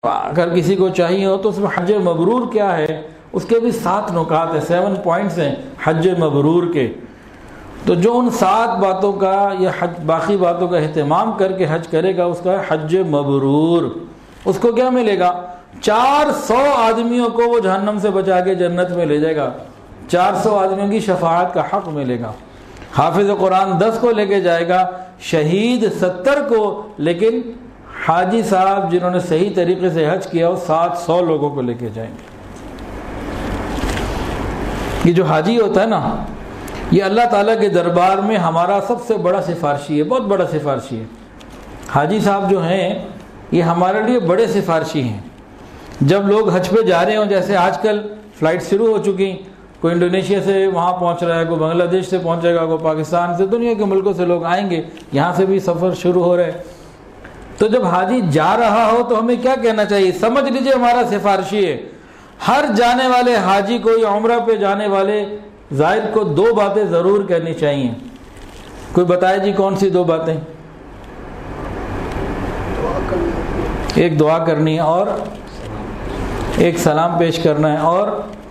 اگر کسی کو چاہیے ہو تو اس میں حج مبرور کیا ہے، اس کے بھی 7 نکات ہیں، 7 پوائنٹس ہیں حج مبرور کے. تو جو ان 7 باتوں کا یا باقی باتوں کا اہتمام کر کے حج کرے گا اس کا حج مبرور. اس کو کیا ملے گا؟ 400 آدمیوں کو وہ جہنم سے بچا کے جنت میں لے جائے گا. 400 آدمیوں کی شفاعت کا حق ملے گا. حافظ قرآن 10 کو لے کے جائے گا، شہید 70 کو، لیکن حاجی صاحب جنہوں نے صحیح طریقے سے حج کیا وہ 700 لوگوں کو لے کے جائیں گے. یہ جو حاجی ہوتا ہے نا، یہ اللہ تعالیٰ کے دربار میں ہمارا سب سے بڑا سفارشی ہے، بہت بڑا سفارشی ہے. حاجی صاحب جو ہیں یہ ہمارے لیے بڑے سفارشی ہیں. جب لوگ حج پہ جا رہے ہوں، جیسے آج کل فلائٹ شروع ہو چکی، کوئی انڈونیشیا سے وہاں پہنچ رہا ہے، کوئی بنگلہ دیش سے پہنچے گا، کوئی پاکستان سے، دنیا کے ملکوں سے لوگ آئیں گے، یہاں سے بھی سفر شروع ہو رہا ہے. تو جب حاجی جا رہا ہو تو ہمیں کیا کہنا چاہیے؟ سمجھ لیجئے ہمارا سفارشی ہے. ہر جانے والے حاجی کو یا عمرہ پہ جانے والے زائر کو 2 باتیں ضرور کرنی چاہیے. کوئی بتائے جی کون سی 2 باتیں؟ ایک دعا کرنی ہے، اور ایک سلام پیش کرنا ہے، اور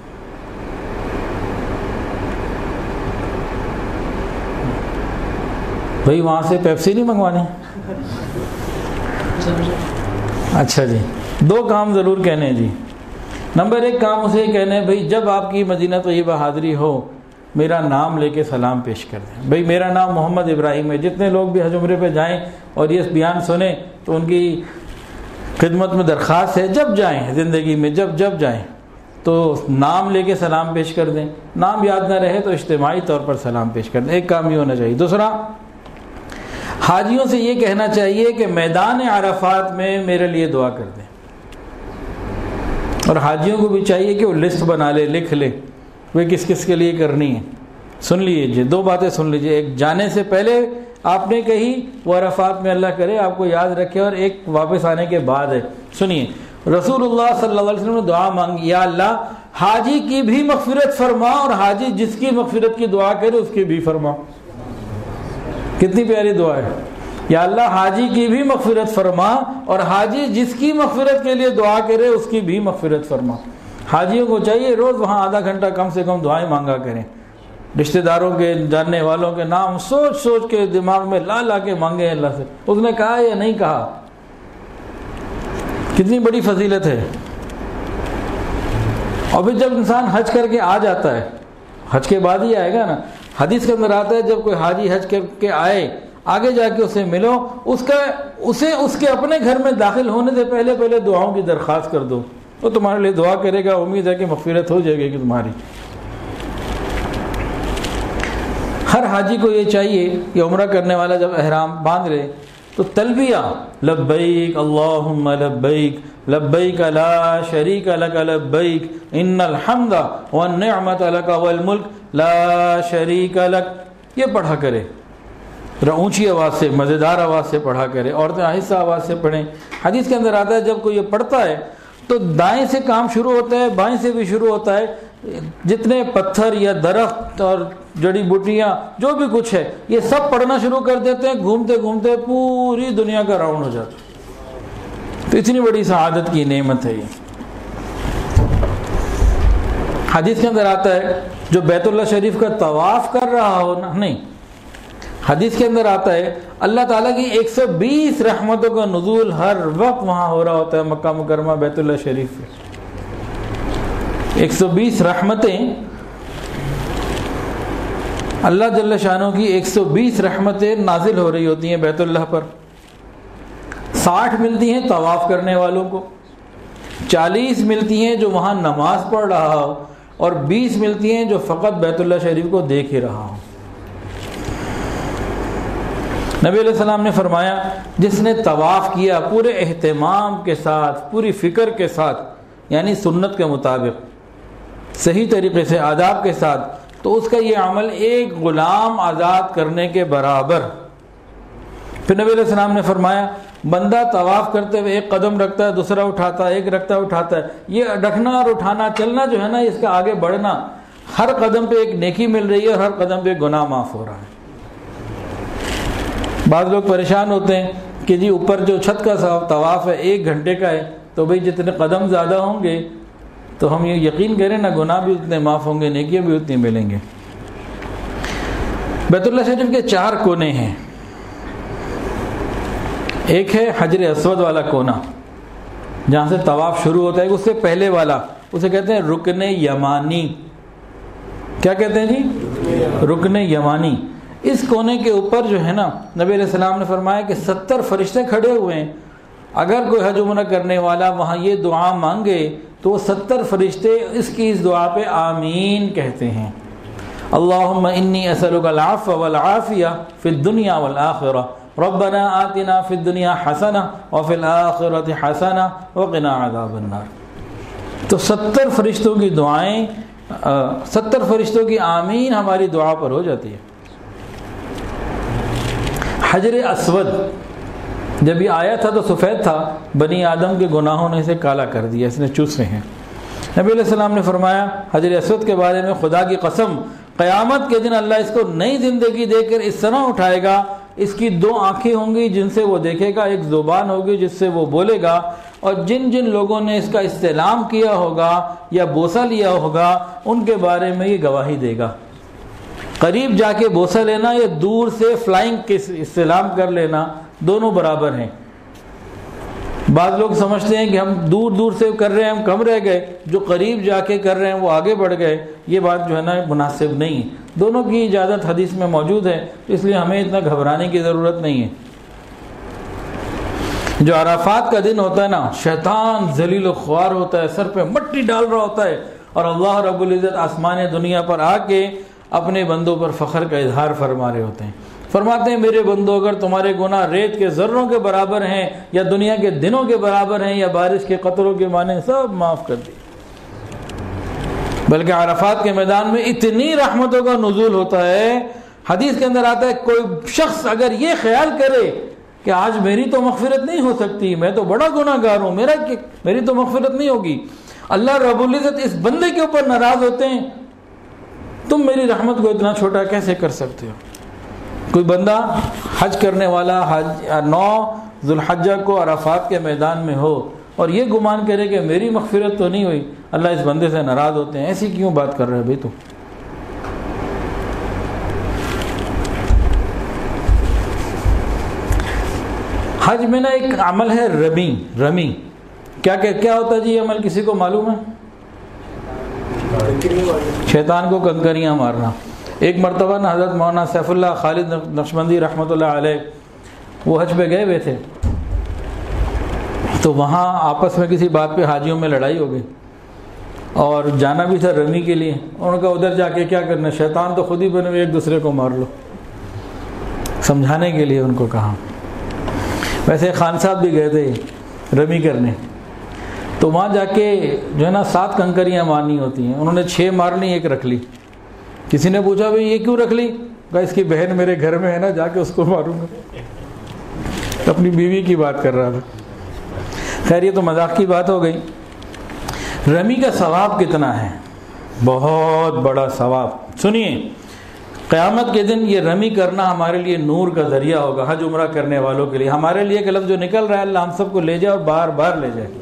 بھائی وہاں سے پیپسی نہیں منگوانے؟ اچھا جی، 2 کام ضرور کہنے ہیں جی. نمبر 1 کام اسے کہنے بھائی جب آپ کی مدینہ طیبہ حاضری ہو میرا نام لے کے سلام پیش کر دیں. بھائی میرا نام محمد ابراہیم ہے. جتنے لوگ بھی حج عمرے پہ جائیں اور یہ بیان سنیں تو ان کی خدمت میں درخواست ہے، جب جائیں زندگی میں جب جائیں تو نام لے کے سلام پیش کر دیں. نام یاد نہ رہے تو اجتماعی طور پر سلام پیش کر دیں. ایک کام یہ ہونا چاہیے. دوسرا، حاجیوں سے یہ کہنا چاہیے کہ میدان عرفات میں میرے لیے دعا کر دیں. اور حاجیوں کو بھی چاہیے کہ وہ لسٹ بنا لے، لکھ لے وہ کس کس کے لیے کرنی ہے. سن لیجیے 2 باتیں سن لیجیے. ایک جانے سے پہلے آپ نے کہی وہ عرفات میں اللہ کرے آپ کو یاد رکھے، اور ایک واپس آنے کے بعد ہے. سنیے رسول اللہ صلی اللہ علیہ وسلم نے دعا مانگی، یا اللہ حاجی کی بھی مغفرت فرما اور حاجی جس کی مغفرت کی دعا کرے اس کی بھی فرما. کتنی پیاری دعا ہے. یا اللہ حاجی کی بھی مغفرت فرما اور حاجی جس کی مغفرت کے لیے دعا کرے اس کی بھی مغفرت فرما. حاجیوں کو چاہیے روز وہاں آدھا گھنٹہ کم سے کم دعائیں مانگا کریں. رشتہ داروں کے، جاننے والوں کے نام سوچ سوچ کے دماغ میں لا کے مانگے اللہ سے. اس نے کہا یا نہیں کہا، کتنی بڑی فضیلت ہے. اور پھر جب انسان حج کر کے آ جاتا ہے، حج کے بعد ہی آئے گا نا، حدیث کے اندر آتا ہے جب کوئی حاجی حج کر کے آئے آگے جا کے اسے ملو، اسے اس کے اپنے گھر میں داخل ہونے سے پہلے دعاؤں کی درخواست کر دو. وہ تمہارے لیے دعا کرے گا، امید ہے کہ مغفرت ہو جائے گی کہ تمہاری. ہر حاجی کو یہ چاہیے کہ عمرہ کرنے والا جب احرام باندھ لے تو تلبیہ لبیک اللہم لبیک لبیک لا شریک لک لبیک ان الحمد والنعمت لک والملک لا شریک لک یہ پڑھا کرے. اونچی آواز سے، مزیدار آواز سے پڑھا کرے. عورتیں آہستہ آواز سے پڑھیں. حدیث کے اندر آتا ہے جب کوئی یہ پڑھتا ہے تو دائیں سے کام شروع ہوتا ہے، بائیں سے بھی شروع ہوتا ہے. جتنے پتھر یا درخت اور جڑی بوٹیاں جو بھی کچھ ہے یہ سب پڑھنا شروع کر دیتے ہیں. گھومتے گھومتے پوری دنیا کا راؤنڈ ہو جاتا ہے. تو اتنی بڑی سعادت کی نعمت ہے یہ. حدیث کے اندر آتا ہے جو بیت اللہ شریف کا طواف کر رہا ہو نا، نہیں، حدیث کے اندر آتا ہے اللہ تعالیٰ کی 120 رحمتوں کا نزول ہر وقت وہاں ہو رہا ہوتا ہے مکہ مکرمہ بیت اللہ شریف میں. 120 رحمتیں، اللہ جل شانہ کی 120 رحمتیں نازل ہو رہی ہوتی ہیں بیت اللہ پر. 60 ملتی ہیں طواف کرنے والوں کو، 40 ملتی ہیں جو وہاں نماز پڑھ رہا ہو، اور 20 ملتی ہیں جو فقط بیت اللہ شریف کو دیکھ ہی رہا ہو. نبی علیہ السلام نے فرمایا جس نے طواف کیا پورے اہتمام کے ساتھ، پوری فکر کے ساتھ، یعنی سنت کے مطابق صحیح طریقے سے آداب کے ساتھ، تو اس کا یہ عمل ایک غلام آزاد کرنے کے برابر. پھر نبی علیہ السلام نے فرمایا بندہ طواف کرتے ہوئے ایک قدم رکھتا ہے، دوسرا اٹھاتا ہے، ایک رکھتا ہے اٹھاتا ہے، یہ رکھنا اور اٹھانا چلنا جو ہے نا، اس کا آگے بڑھنا، ہر قدم پہ ایک نیکی مل رہی ہے اور ہر قدم پہ گناہ معاف ہو رہا ہے. بعض لوگ پریشان ہوتے ہیں کہ جی اوپر جو چھت کا طواف ہے 1 گھنٹے کا ہے، تو بھئی جتنے قدم زیادہ ہوں گے تو ہم یہ یقین کریں نا گناہ بھی اتنے معاف ہوں گے، نیکیاں بھی اتنی ملیں گے۔ بیت اللہ شریف کے 4 کونے ہیں۔ ایک ہے حجر اسود والا کونا جہاں سے طواف شروع ہوتا ہے، اس سے پہلے والا اسے کہتے ہیں رکن یمانی۔ کیا کہتے ہیں جی؟ رکن یمانی۔ اس کونے کے اوپر جو ہے نا نبی علیہ السلام نے فرمایا کہ 70 فرشتے کھڑے ہوئے ہیں، اگر کوئی حج عمرہ کرنے والا وہاں یہ دعا مانگے تو وہ 70 فرشتے اس دعا پہ آمین کہتے ہیں۔ اللہم انی اسألک العفو والعافیہ فی الدنیا والآخرہ ربنا آتنا فی الدنیا حسنہ وفی الآخرۃ حسنہ وقنا عذاب النار۔ تو 70 فرشتوں کی دعائیں، 70 فرشتوں کی آمین ہماری دعا پر ہو جاتی ہے۔ حجر اسود جب یہ آیا تھا تو سفید تھا، بنی آدم کے گناہوں نے اسے کالا کر دیا، اس نے چوسے ہیں۔ نبی علیہ السلام نے فرمایا حجر اسود کے بارے میں، خدا کی قسم قیامت کے دن اللہ اس کو نئی زندگی دے کر اس طرح اٹھائے گا، اس کی 2 آنکھیں ہوں گی جن سے وہ دیکھے گا، ایک زبان ہوگی جس سے وہ بولے گا، اور جن جن لوگوں نے اس کا استعلام کیا ہوگا یا بوسہ لیا ہوگا ان کے بارے میں یہ گواہی دے گا۔ قریب جا کے بوسہ لینا یا دور سے فلائنگ کے استعلام کر لینا دونوں برابر ہیں۔ بعض لوگ سمجھتے ہیں کہ ہم دور دور سے کر رہے ہیں ہم کم رہ گئے، جو قریب جا کے کر رہے ہیں وہ آگے بڑھ گئے، یہ بات جو ہے نا مناسب نہیں ہے۔ دونوں کی اجازت حدیث میں موجود ہے، اس لیے ہمیں اتنا گھبرانے کی ضرورت نہیں ہے۔ جو عرفات کا دن ہوتا ہے نا، شیطان ذلیل و خوار ہوتا ہے، سر پہ مٹی ڈال رہا ہوتا ہے، اور اللہ رب العزت آسمان دنیا پر آ کے اپنے بندوں پر فخر کا اظہار فرما رہے ہوتے ہیں۔ فرماتے ہیں میرے بندو اگر تمہارے گناہ ریت کے ذروں کے برابر ہیں یا دنیا کے دنوں کے برابر ہیں یا بارش کے قطروں کے مانے، سب معاف کر دی۔ بلکہ عرفات کے میدان میں اتنی رحمتوں کا نزول ہوتا ہے، حدیث کے اندر آتا ہے کوئی شخص اگر یہ خیال کرے کہ آج میری تو مغفرت نہیں ہو سکتی، میں تو بڑا گناہ گار ہوں، میری تو مغفرت نہیں ہوگی، اللہ رب العزت اس بندے کے اوپر ناراض ہوتے ہیں، تم میری رحمت کو اتنا چھوٹا کیسے کر سکتے ہو؟ کوئی بندہ حج کرنے والا 9 ذوالحجہ کو عرفات کے میدان میں ہو اور یہ گمان کرے کہ میری مغفرت تو نہیں ہوئی، اللہ اس بندے سے ناراض ہوتے ہیں، ایسی کیوں بات کر رہے بھائی تو؟ حج میں نا ایک عمل ہے رمی۔ کیا ہوتا ہے جی یہ عمل، کسی کو معلوم ہے؟ شیطان کو کنکریاں مارنا۔ ایک مرتبہ نا حضرت مولانا سیف اللہ خالد نقشبندی رحمۃ اللہ علیہ وہ حج پہ گئے ہوئے تھے، تو وہاں آپس میں کسی بات پہ حاجیوں میں لڑائی ہو گئی اور جانا بھی تھا رمی کے لیے۔ انہوں نے کہا ادھر جا کے کیا کرنا، شیطان تو خود ہی بنے ہوئے، ایک دوسرے کو مار لو۔ سمجھانے کے لیے ان کو کہا۔ ویسے خان صاحب بھی گئے تھے رمی کرنے، تو وہاں جا کے جو ہے نا 7 کنکریاں مارنی ہوتی ہیں، انہوں نے 6 مار لی، 1 رکھ لی۔ کسی نے پوچھا بھائی یہ کیوں رکھ لی؟ کہا اس کی بہن میرے گھر میں ہے نا، جا کے اس کو ماروں گا۔ اپنی بیوی کی بات کر رہا تھا۔ خیر یہ تو مذاق کی بات ہو گئی۔ رمی کا ثواب کتنا ہے؟ بہت بڑا ثواب۔ سنیے، قیامت کے دن یہ رمی کرنا ہمارے لیے نور کا ذریعہ ہوگا، حج عمرہ کرنے والوں کے لیے۔ ہمارے لیے ایک لفظ جو نکل رہا ہے، اللہ ہم سب کو لے جائے اور بار بار لے جائے۔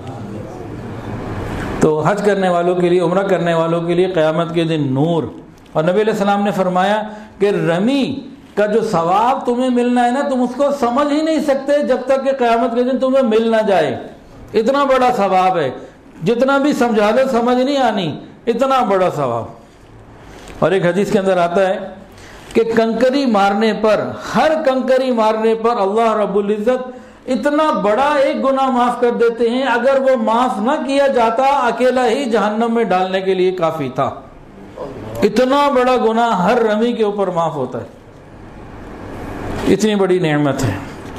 تو حج کرنے والوں کے لیے، عمرہ کرنے والوں کے لیے قیامت کے دن نور۔ اور نبی علیہ السلام نے فرمایا کہ رمی کا جو ثواب تمہیں ملنا ہے نا، تم اس کو سمجھ ہی نہیں سکتے جب تک کہ قیامت کے دن تمہیں مل نہ جائے۔ اتنا بڑا ثواب ہے، جتنا بھی سمجھا لو سمجھ نہیں آنی، اتنا بڑا ثواب۔ اور ایک حدیث کے اندر آتا ہے کہ کنکری مارنے پر، ہر کنکری مارنے پر اللہ رب العزت اتنا بڑا ایک گناہ معاف کر دیتے ہیں، اگر وہ معاف نہ کیا جاتا اکیلا ہی جہنم میں ڈالنے کے لیے کافی تھا۔ اتنا بڑا گناہ ہر رمی کے اوپر معاف ہوتا ہے، اتنی بڑی نعمت ہے۔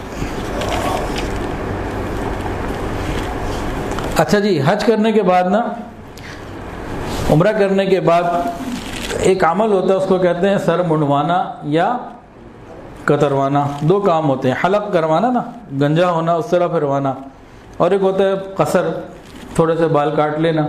اچھا جی، حج کرنے کے بعد نا، عمرہ کرنے کے بعد ایک عمل ہوتا ہے، اس کو کہتے ہیں سر منڈوانا یا کتروانا۔ 2 کام ہوتے ہیں، حلق کروانا نا، گنجا ہونا، اس طرح پھروانا، اور ایک ہوتا ہے قصر، تھوڑے سے بال کاٹ لینا،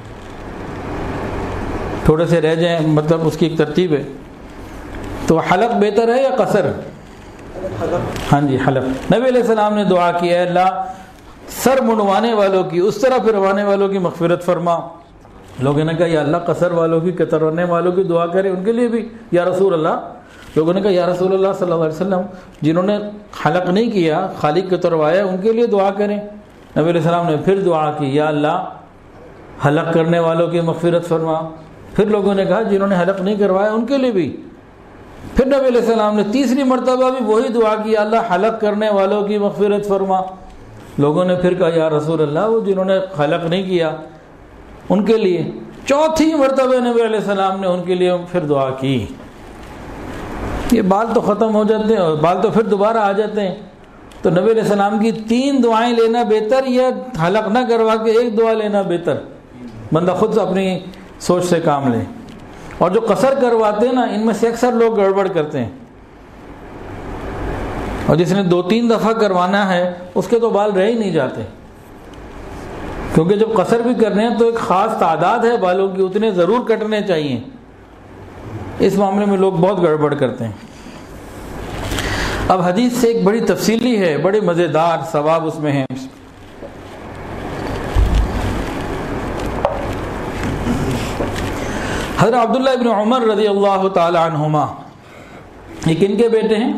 تھوڑے سے رہ جائیں، مطلب اس کی ایک ترتیب ہے۔ تو حلق بہتر ہے یا قصر؟ ہاں جی حلق۔ نبی علیہ السلام نے دعا کی ہے اللہ سر منڈوانے والوں کی، اس طرح پھروانے والوں کی مغفرت فرما۔ لوگوں نے کہا یا اللہ قصر والوں کی، کترانے والوں کی دعا کرے، ان کے لیے بھی یا رسول اللہ۔ لوگوں نے کہا یا رسول اللہ صلی اللہ علیہ وسلم جنہوں نے حلق نہیں کیا، خالی کتروایا، ان کے لیے دعا کریں۔ نبی علیہ السلام نے پھر دعا کی یا اللہ حلق کرنے والوں کی مغفرت فرما۔ پھر لوگوں نے کہا جنہوں نے حلق نہیں کروایا ان کے لیے بھی۔ پھر نبی علیہ السلام نے تیسری مرتبہ بھی وہی دعا کی یا اللہ حلق کرنے والوں کی مغفرت فرما۔ لوگوں نے پھر کہا یا رسول اللہ وہ جنہوں نے حلق نہیں کیا ان کے لیے۔ چوتھی مرتبہ نبی علیہ السلام نے ان کے لیے پھر دعا کی۔ یہ بال تو ختم ہو جاتے ہیں اور بال تو پھر دوبارہ آ جاتے ہیں، تو نبی علیہ السلام کی 3 دعائیں لینا بہتر یا حلق نہ کروا کے 1 دعا لینا بہتر؟ بندہ خود اپنی سوچ سے کام لے۔ اور جو قصر کرواتے ہیں نا، ان میں سے اکثر لوگ گڑبڑ کرتے ہیں، اور جس نے 2-3 دفعہ کروانا ہے اس کے تو بال رہ ہی نہیں جاتے، کیونکہ جب قصر بھی کرنے ہیں تو ایک خاص تعداد ہے بالوں کی، اتنے ضرور کٹنے چاہیے۔ اس معاملے میں لوگ بہت گڑبڑ کرتے ہیں۔ اب حدیث سے ایک بڑی تفصیلی ہے، بڑے مزیدار ثواب اس میں ہے۔ حضرت عبداللہ ابن عمر رضی اللہ تعالی عنہما، یہ کن کے بیٹے ہیں؟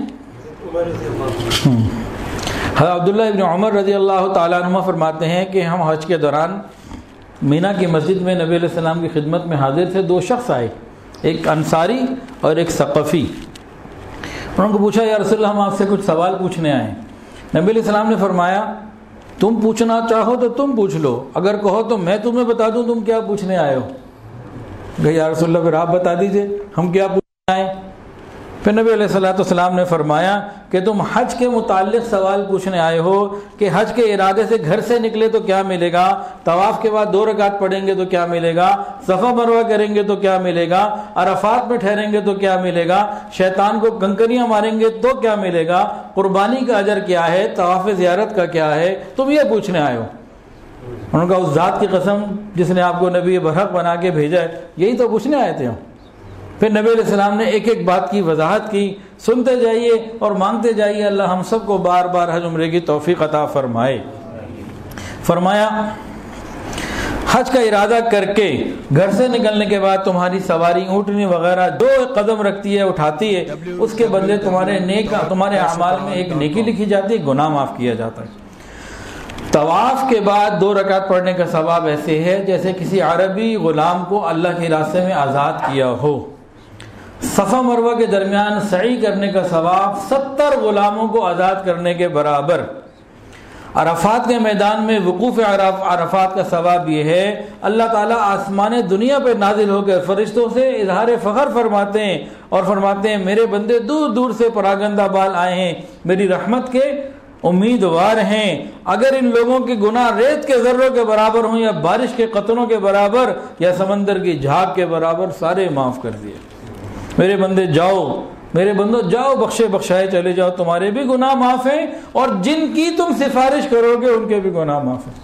حضرت عبداللہ ابن عمر رضی اللہ تعالی عنہما فرماتے ہیں کہ ہم حج کے دوران مینا کی مسجد میں نبی علیہ السلام کی خدمت میں حاضر تھے۔ 2 شخص آئے، ایک انصاری اور ایک ثقفی۔ انہوں نے پوچھا یا رسول اللہ ہم آپ سے کچھ سوال پوچھنے آئے۔ نبی علیہ السلام نے فرمایا تم پوچھنا چاہو تو تم پوچھ لو، اگر کہو تو میں تمہیں بتا دوں تم کیا پوچھنے آئے ہو۔ کہ یا رسول اللہ پھر آپ بتا دیجئے ہم کیا پوچھنے آئے۔ پھر نبی علیہ السلام نے فرمایا کہ تم حج کے متعلق سوال پوچھنے آئے ہو کہ حج کے ارادے سے گھر سے نکلے تو کیا ملے گا، طواف کے بعد 2 رکعت پڑھیں گے تو کیا ملے گا، صفا مروہ کریں گے تو کیا ملے گا، عرفات میں ٹھہریں گے تو کیا ملے گا، شیطان کو کنکریاں ماریں گے تو کیا ملے گا، قربانی کا اجر کیا ہے، طواف زیارت کا کیا ہے، تم یہ پوچھنے آئے ہو۔ انہوں نے کہا اس ذات کی قسم جس نے آپ کو نبی برحق بنا کے بھیجا ہے، یہی تو پوچھنے آئے تھے ہم۔ پھر نبی علیہ السلام نے ایک ایک بات کی وضاحت کی۔ سنتے جائیے اور مانگتے جائیے، اللہ ہم سب کو بار بار حج عمرے کی توفیق عطا فرمائے۔ فرمایا حج کا ارادہ کر کے گھر سے نکلنے کے بعد تمہاری سواری اونٹنی وغیرہ جو قدم رکھتی ہے اٹھاتی ہے، اس کے بدلے تمہارے اعمال میں ایک نیکی لکھی جاتی ہے، گناہ معاف کیا جاتا ہے۔ طواف کے بعد 2 رکعت پڑھنے کا ثواب ایسے ہے جیسے کسی عربی غلام کو اللہ کے راستے میں آزاد کیا ہو۔ صفا مروہ کے درمیان سعی کرنے کا ثواب 70 غلاموں کو آزاد کرنے کے برابر۔ عرفات کے میدان میں وقوف عرفات کا ثواب یہ ہے، اللہ تعالیٰ آسمان دنیا پہ نازل ہو کر فرشتوں سے اظہار فخر فرماتے ہیں اور فرماتے ہیں میرے بندے دور دور سے پراگندہ بال آئے ہیں، میری رحمت کے امیدوار ہیں۔ اگر ان لوگوں کے گناہ ریت کے ذروں کے برابر ہوں یا بارش کے قطروں کے برابر یا سمندر کی جھاگ کے برابر، سارے معاف کر دیے۔ میرے بندے جاؤ، میرے بندو جاؤ، بخشے بخشائے چلے جاؤ، تمہارے بھی گناہ معاف ہیں اور جن کی تم سفارش کرو گے ان کے بھی گناہ معاف ہیں۔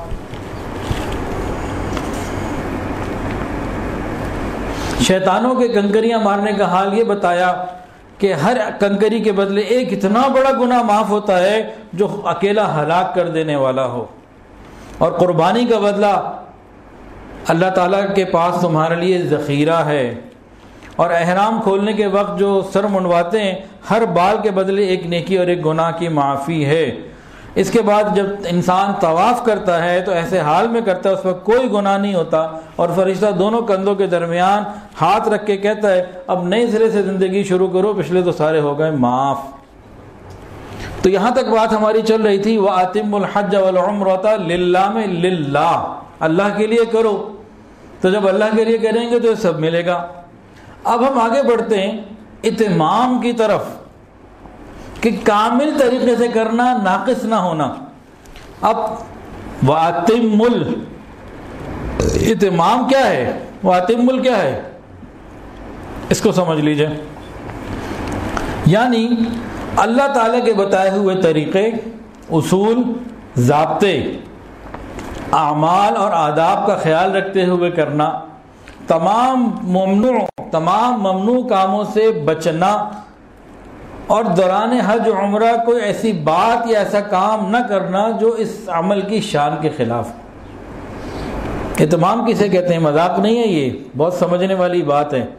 شیطانوں کے کنکریاں مارنے کا حال یہ بتایا کہ ہر کنکری کے بدلے ایک اتنا بڑا گناہ معاف ہوتا ہے جو اکیلا ہلاک کر دینے والا ہو، اور قربانی کا بدلہ اللہ تعالیٰ کے پاس تمہارے لیے ذخیرہ ہے۔ اور احرام کھولنے کے وقت جو سر منڈواتے ہیں، ہر بال کے بدلے ایک نیکی اور ایک گناہ کی معافی ہے۔ اس کے بعد جب انسان طواف کرتا ہے تو ایسے حال میں کرتا ہے اس پر کوئی گناہ نہیں ہوتا، اور فرشتہ دونوں کندھوں کے درمیان ہاتھ رکھ کے کہتا ہے اب نئے سرے سے زندگی شروع کرو، پچھلے تو سارے ہو گئے معاف۔ تو یہاں تک بات ہماری چل رہی تھی وَأَتِمُّ الْحَجَّ وَالْعُمْرَةَ لِلَّهِ میں للہ، اللہ کے لیے کرو۔ تو جب اللہ کے لیے کریں گے تو یہ سب ملے گا۔ اب ہم آگے بڑھتے ہیں اتمام کی طرف کہ کامل طریقے سے کرنا، ناقص نہ ہونا۔ اب وَأَتِمُّ اتمام کیا ہے، وَأَتِمُّ کیا ہے، اس کو سمجھ لیجئے۔ یعنی اللہ تعالیٰ کے بتائے ہوئے طریقے، اصول، ضابطے، اعمال اور آداب کا خیال رکھتے ہوئے کرنا، تمام ممنوع کاموں سے بچنا، اور دوران حج عمرہ کوئی ایسی بات یا ایسا کام نہ کرنا جو اس عمل کی شان کے خلاف ہو۔ اہتمام کسے کہتے ہیں؟ مذاق نہیں ہے، یہ بہت سمجھنے والی بات ہے۔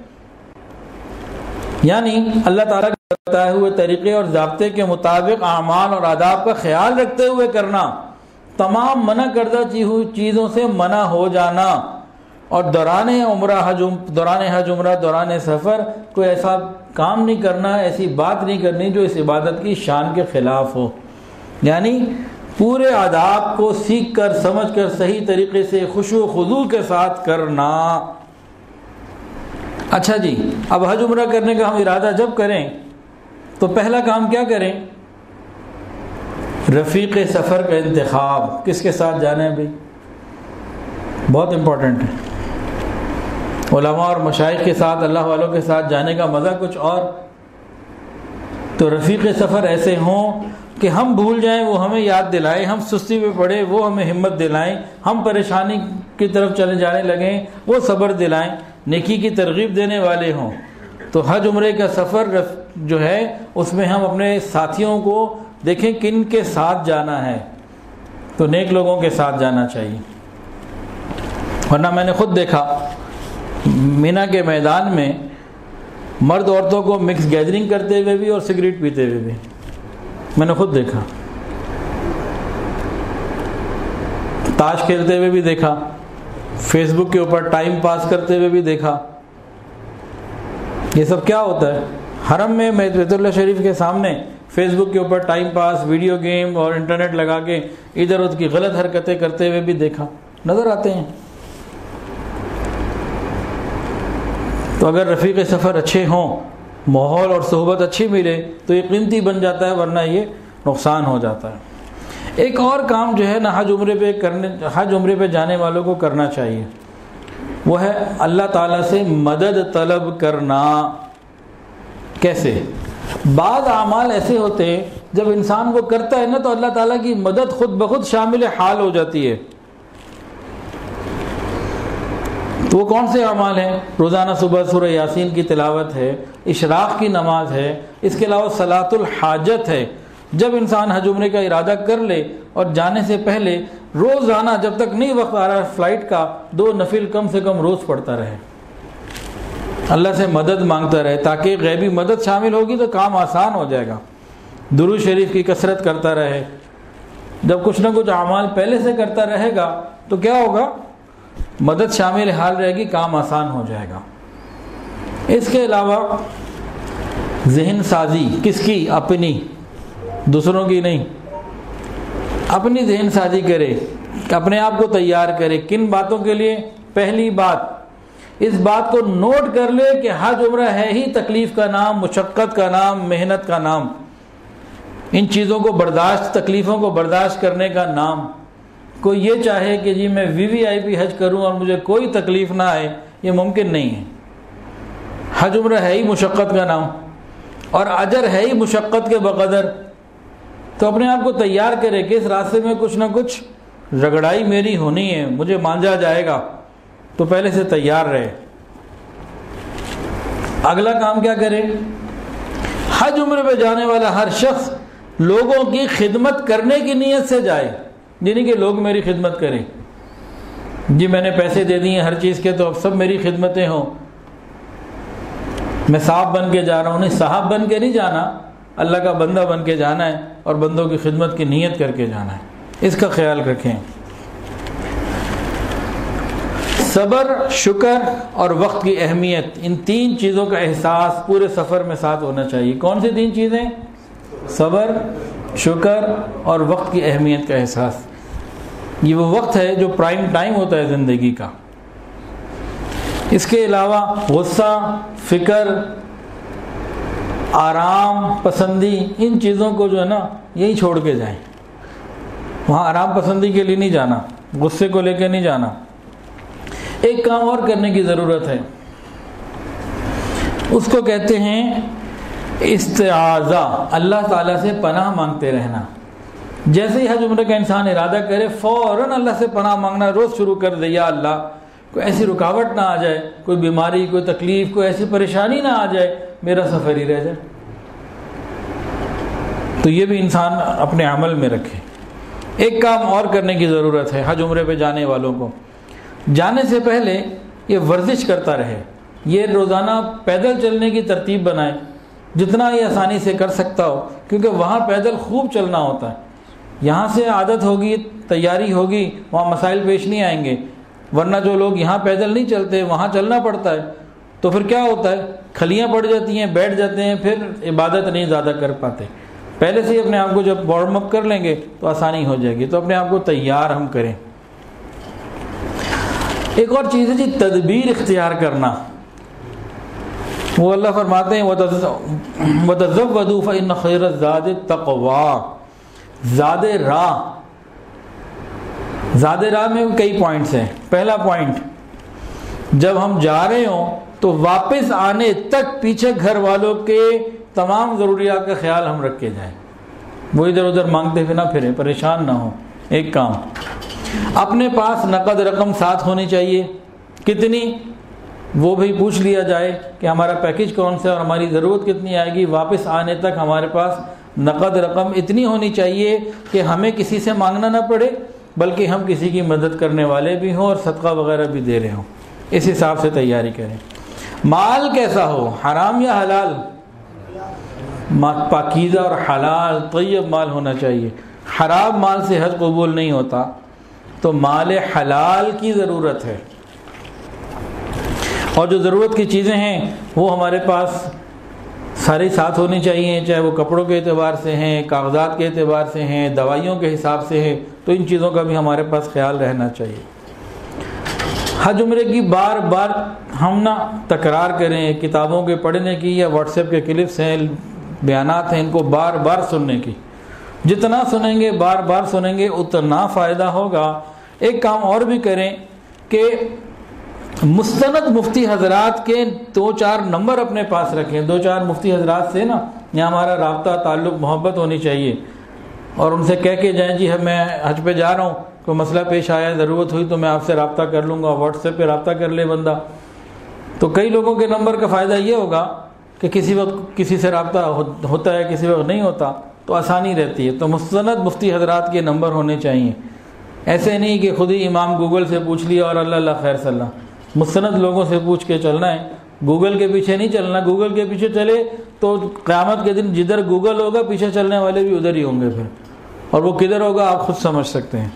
یعنی اللہ تعالیٰ کے بتائے ہوئے طریقے اور ضابطے کے مطابق اعمال اور آداب کا خیال رکھتے ہوئے کرنا، تمام منع کردہ چیزوں سے منع ہو جانا، اور دوران حج عمرہ دوران سفر کوئی ایسا کام نہیں کرنا، ایسی بات نہیں کرنی جو اس عبادت کی شان کے خلاف ہو۔ یعنی پورے آداب کو سیکھ کر سمجھ کر صحیح طریقے سے خشوع و خضوع کے ساتھ کرنا۔ اچھا جی، اب حج عمرہ کرنے کا ہم ارادہ جب کریں تو پہلا کام کیا کریں؟ رفیق سفر کا انتخاب۔ کس کے ساتھ جانا ہے بھائی؟ بہت امپورٹنٹ ہے۔ علماء اور مشائخ کے ساتھ، اللہ والوں کے ساتھ جانے کا مزہ کچھ اور۔ تو رفیق سفر ایسے ہوں کہ ہم بھول جائیں وہ ہمیں یاد دلائیں، ہم سستی میں پڑے وہ ہمیں ہمت دلائیں، ہم پریشانی کی طرف چلے جانے لگیں وہ صبر دلائیں، نیکی کی ترغیب دینے والے ہوں۔ تو حج عمرے کا سفر جو ہے اس میں ہم اپنے ساتھیوں کو دیکھیں کن کے ساتھ جانا ہے، تو نیک لوگوں کے ساتھ جانا چاہیے۔ ورنہ میں نے خود دیکھا مینا کے میدان میں مرد عورتوں کو مکس گیدرنگ کرتے ہوئے بھی اور سگریٹ پیتے ہوئے بھی، میں نے خود دیکھا۔ تاش کھیلتے ہوئے بھی دیکھا، فیس بک کے اوپر ٹائم پاس کرتے ہوئے بھی دیکھا۔ یہ سب کیا ہوتا ہے؟ حرم میں بیت اللہ شریف کے سامنے فیس بک کے اوپر ٹائم پاس، ویڈیو گیم اور انٹرنیٹ لگا کے ادھر ادھر کی غلط حرکتیں کرتے ہوئے بھی دیکھا، نظر آتے ہیں۔ تو اگر رفیق سفر اچھے ہوں، ماحول اور صحبت اچھی ملے تو یہ قیمتی بن جاتا ہے، ورنہ یہ نقصان ہو جاتا ہے۔ ایک اور کام جو ہے نا حج عمرے پہ جانے والوں کو کرنا چاہیے، وہ ہے اللہ تعالیٰ سے مدد طلب کرنا۔ کیسے؟ بعض اعمال ایسے ہوتے ہیں جب انسان وہ کرتا ہے نا تو اللہ تعالیٰ کی مدد خود بخود شامل حال ہو جاتی ہے۔ تو وہ کون سے اعمال ہیں؟ روزانہ صبح سورہ یاسین کی تلاوت ہے، اشراق کی نماز ہے، اس کے علاوہ صلاۃ الحاجت ہے۔ جب انسان حج عمرے کا ارادہ کر لے اور جانے سے پہلے روزانہ جب تک نہیں وقت آ رہا فلائٹ کا 2 نفل کم سے کم روز پڑھتا رہے، اللہ سے مدد مانگتا رہے، تاکہ غیبی مدد شامل ہوگی تو کام آسان ہو جائے گا۔ درود شریف کی کثرت کرتا رہے، جب کچھ نہ کچھ اعمال پہلے سے کرتا رہے گا تو کیا ہوگا؟ مدد شامل حال رہے گی، کام آسان ہو جائے گا۔ اس کے علاوہ ذہن سازی، کس کی؟ اپنی، دوسروں کی نہیں۔ اپنی ذہن سازی کرے، اپنے آپ کو تیار کرے۔ کن باتوں کے لیے؟ پہلی بات، اس بات کو نوٹ کر لے کہ حج عمرہ ہے ہی تکلیف کا نام، مشقت کا نام، محنت کا نام، ان چیزوں کو برداشت، تکلیفوں کو برداشت کرنے کا نام۔ کوئی یہ چاہے کہ جی میں VVIP حج کروں اور مجھے کوئی تکلیف نہ آئے، یہ ممکن نہیں ہے۔ حج عمرہ ہے ہی مشقت کا نام اور اجر ہے ہی مشقت کے بقدر، تو اپنے آپ کو تیار کرے کہ اس راستے میں کچھ نہ کچھ رگڑائی میری ہونی ہے، مجھے مانجا جائے گا، تو پہلے سے تیار رہے۔ اگلا کام کیا کرے؟ حج عمرے پہ جانے والا ہر شخص لوگوں کی خدمت کرنے کی نیت سے جائے، یعنی کہ لوگ میری خدمت کریں۔ جی میں نے پیسے دے دیے ہر چیز کے تو اب سب میری خدمتیں ہوں، میں صاحب بن کے جا رہا ہوں۔ نہیں، صاحب بن کے نہیں جانا، اللہ کا بندہ بن کے جانا ہے اور بندوں کی خدمت کی نیت کر کے جانا ہے۔ اس کا خیال رکھیں۔ صبر، شکر اور وقت کی اہمیت، ان 3 چیزوں کا احساس پورے سفر میں ساتھ ہونا چاہیے۔ کون سی 3 چیزیں؟ صبر، شکر اور وقت کی اہمیت کا احساس۔ یہ وہ وقت ہے جو پرائم ٹائم ہوتا ہے زندگی کا۔ اس کے علاوہ غصہ، فکر، آرام پسندی، ان چیزوں کو جو ہے نا یہی چھوڑ کے جائیں۔ وہاں آرام پسندی کے لیے نہیں جانا، غصے کو لے کے نہیں جانا۔ ایک کام اور کرنے کی ضرورت ہے، اس کو کہتے ہیں استعاذہ، اللہ تعالیٰ سے پناہ مانگتے رہنا۔ جیسے ہی حج عمرہ کا انسان ارادہ کرے فوراً اللہ سے پناہ مانگنا روز شروع کر دے، یا اللہ کوئی ایسی رکاوٹ نہ آ جائے، کوئی بیماری، کوئی تکلیف، کوئی ایسی پریشانی نہ آ جائے، میرا سفر ہی رہ جائے۔ تو یہ بھی انسان اپنے عمل میں رکھے۔ ایک کام اور کرنے کی ضرورت ہے حج عمرے پہ جانے والوں کو، جانے سے پہلے یہ ورزش کرتا رہے، یہ روزانہ پیدل چلنے کی ترتیب بنائے جتنا یہ آسانی سے کر سکتا ہو، کیونکہ وہاں پیدل خوب چلنا ہوتا ہے۔ یہاں سے عادت ہوگی، تیاری ہوگی، وہاں مسائل پیش نہیں آئیں گے، ورنہ جو لوگ یہاں پیدل نہیں چلتے وہاں چلنا پڑتا ہے، تو پھر کیا ہوتا ہے، کھلیاں پڑ جاتی ہیں، بیٹھ جاتے ہیں، پھر عبادت نہیں زیادہ کر پاتے۔ پہلے سے ہی اپنے آپ کو جب وارم اپ کر لیں گے تو آسانی ہو جائے گی، تو اپنے آپ کو تیار ہم کریں۔ ایک اور چیز ہے جی تدبیر اختیار کرنا۔ وہ اللہ فرماتے ہیں وَتَزَوَّدُوا فَإِنَّ خَيْرَ الزَّادِ التَّقْوَىٰ۔ زاد راہ میں کئی پوائنٹس ہیں۔ پہلا پوائنٹ، جب ہم جا رہے ہوں تو واپس آنے تک پیچھے گھر والوں کے تمام ضروریات کا خیال ہم رکھ کے جائیں، وہ ادھر ادھر مانگتے ہوئے نہ پھریں، پریشان نہ ہوں۔ ایک کام، اپنے پاس نقد رقم ساتھ ہونی چاہیے، کتنی وہ بھی پوچھ لیا جائے کہ ہمارا پیکیج کون سا ہے اور ہماری ضرورت کتنی آئے گی، واپس آنے تک ہمارے پاس نقد رقم اتنی ہونی چاہیے کہ ہمیں کسی سے مانگنا نہ پڑے، بلکہ ہم کسی کی مدد کرنے والے بھی ہوں اور صدقہ وغیرہ بھی دے رہے ہوں۔ اس حساب سے تیاری کریں۔ مال کیسا ہو، حرام یا حلال؟ پاکیزہ اور حلال طیب مال ہونا چاہیے۔ حرام مال سے حج قبول نہیں ہوتا، تو مال حلال کی ضرورت ہے، اور جو ضرورت کی چیزیں ہیں وہ ہمارے پاس سارے ساتھ ہونی چاہیے، چاہے وہ کپڑوں کے اعتبار سے ہیں، کاغذات کے اعتبار سے ہیں، دوائیوں کے حساب سے ہیں، تو ان چیزوں کا بھی ہمارے پاس خیال رہنا چاہیے۔ حج عمرے کی بار بار ہم نہ تکرار کریں، کتابوں کے پڑھنے کی یا واٹس ایپ کے کلپس ہیں، بیانات ہیں، ان کو بار بار سننے کی۔ جتنا سنیں گے، بار بار سنیں گے، اتنا فائدہ ہوگا۔ ایک کام اور بھی کریں کہ مستند مفتی حضرات کے 2-4 نمبر اپنے پاس رکھیں۔ 2-4 مفتی حضرات سے نا یہاں ہمارا رابطہ، تعلق، محبت ہونی چاہیے، اور ان سے کہہ کے جائیں جی میں حج پہ جا رہا ہوں، کوئی مسئلہ پیش آیا، ضرورت ہوئی تو میں آپ سے رابطہ کر لوں گا۔ واٹس ایپ پہ رابطہ کر لے بندہ، تو کئی لوگوں کے نمبر کا فائدہ یہ ہوگا کہ کسی وقت کسی سے رابطہ ہوتا ہے، کسی وقت نہیں ہوتا، تو آسانی رہتی ہے۔ تو مستند مفتی حضرات کے نمبر ہونے چاہیے، ایسے نہیں کہ خود ہی امام گوگل سے پوچھ لیا اور اللہ اللہ خیر صلی اللہ۔ مستند لوگوں سے پوچھ کے چلنا ہے، گوگل کے پیچھے نہیں چلنا۔ گوگل کے پیچھے چلے تو قیامت کے دن جدھر گوگل ہوگا پیچھے چلنے والے بھی ادھر ہی ہوں گے پھر، اور وہ کدھر ہوگا آپ خود سمجھ سکتے ہیں۔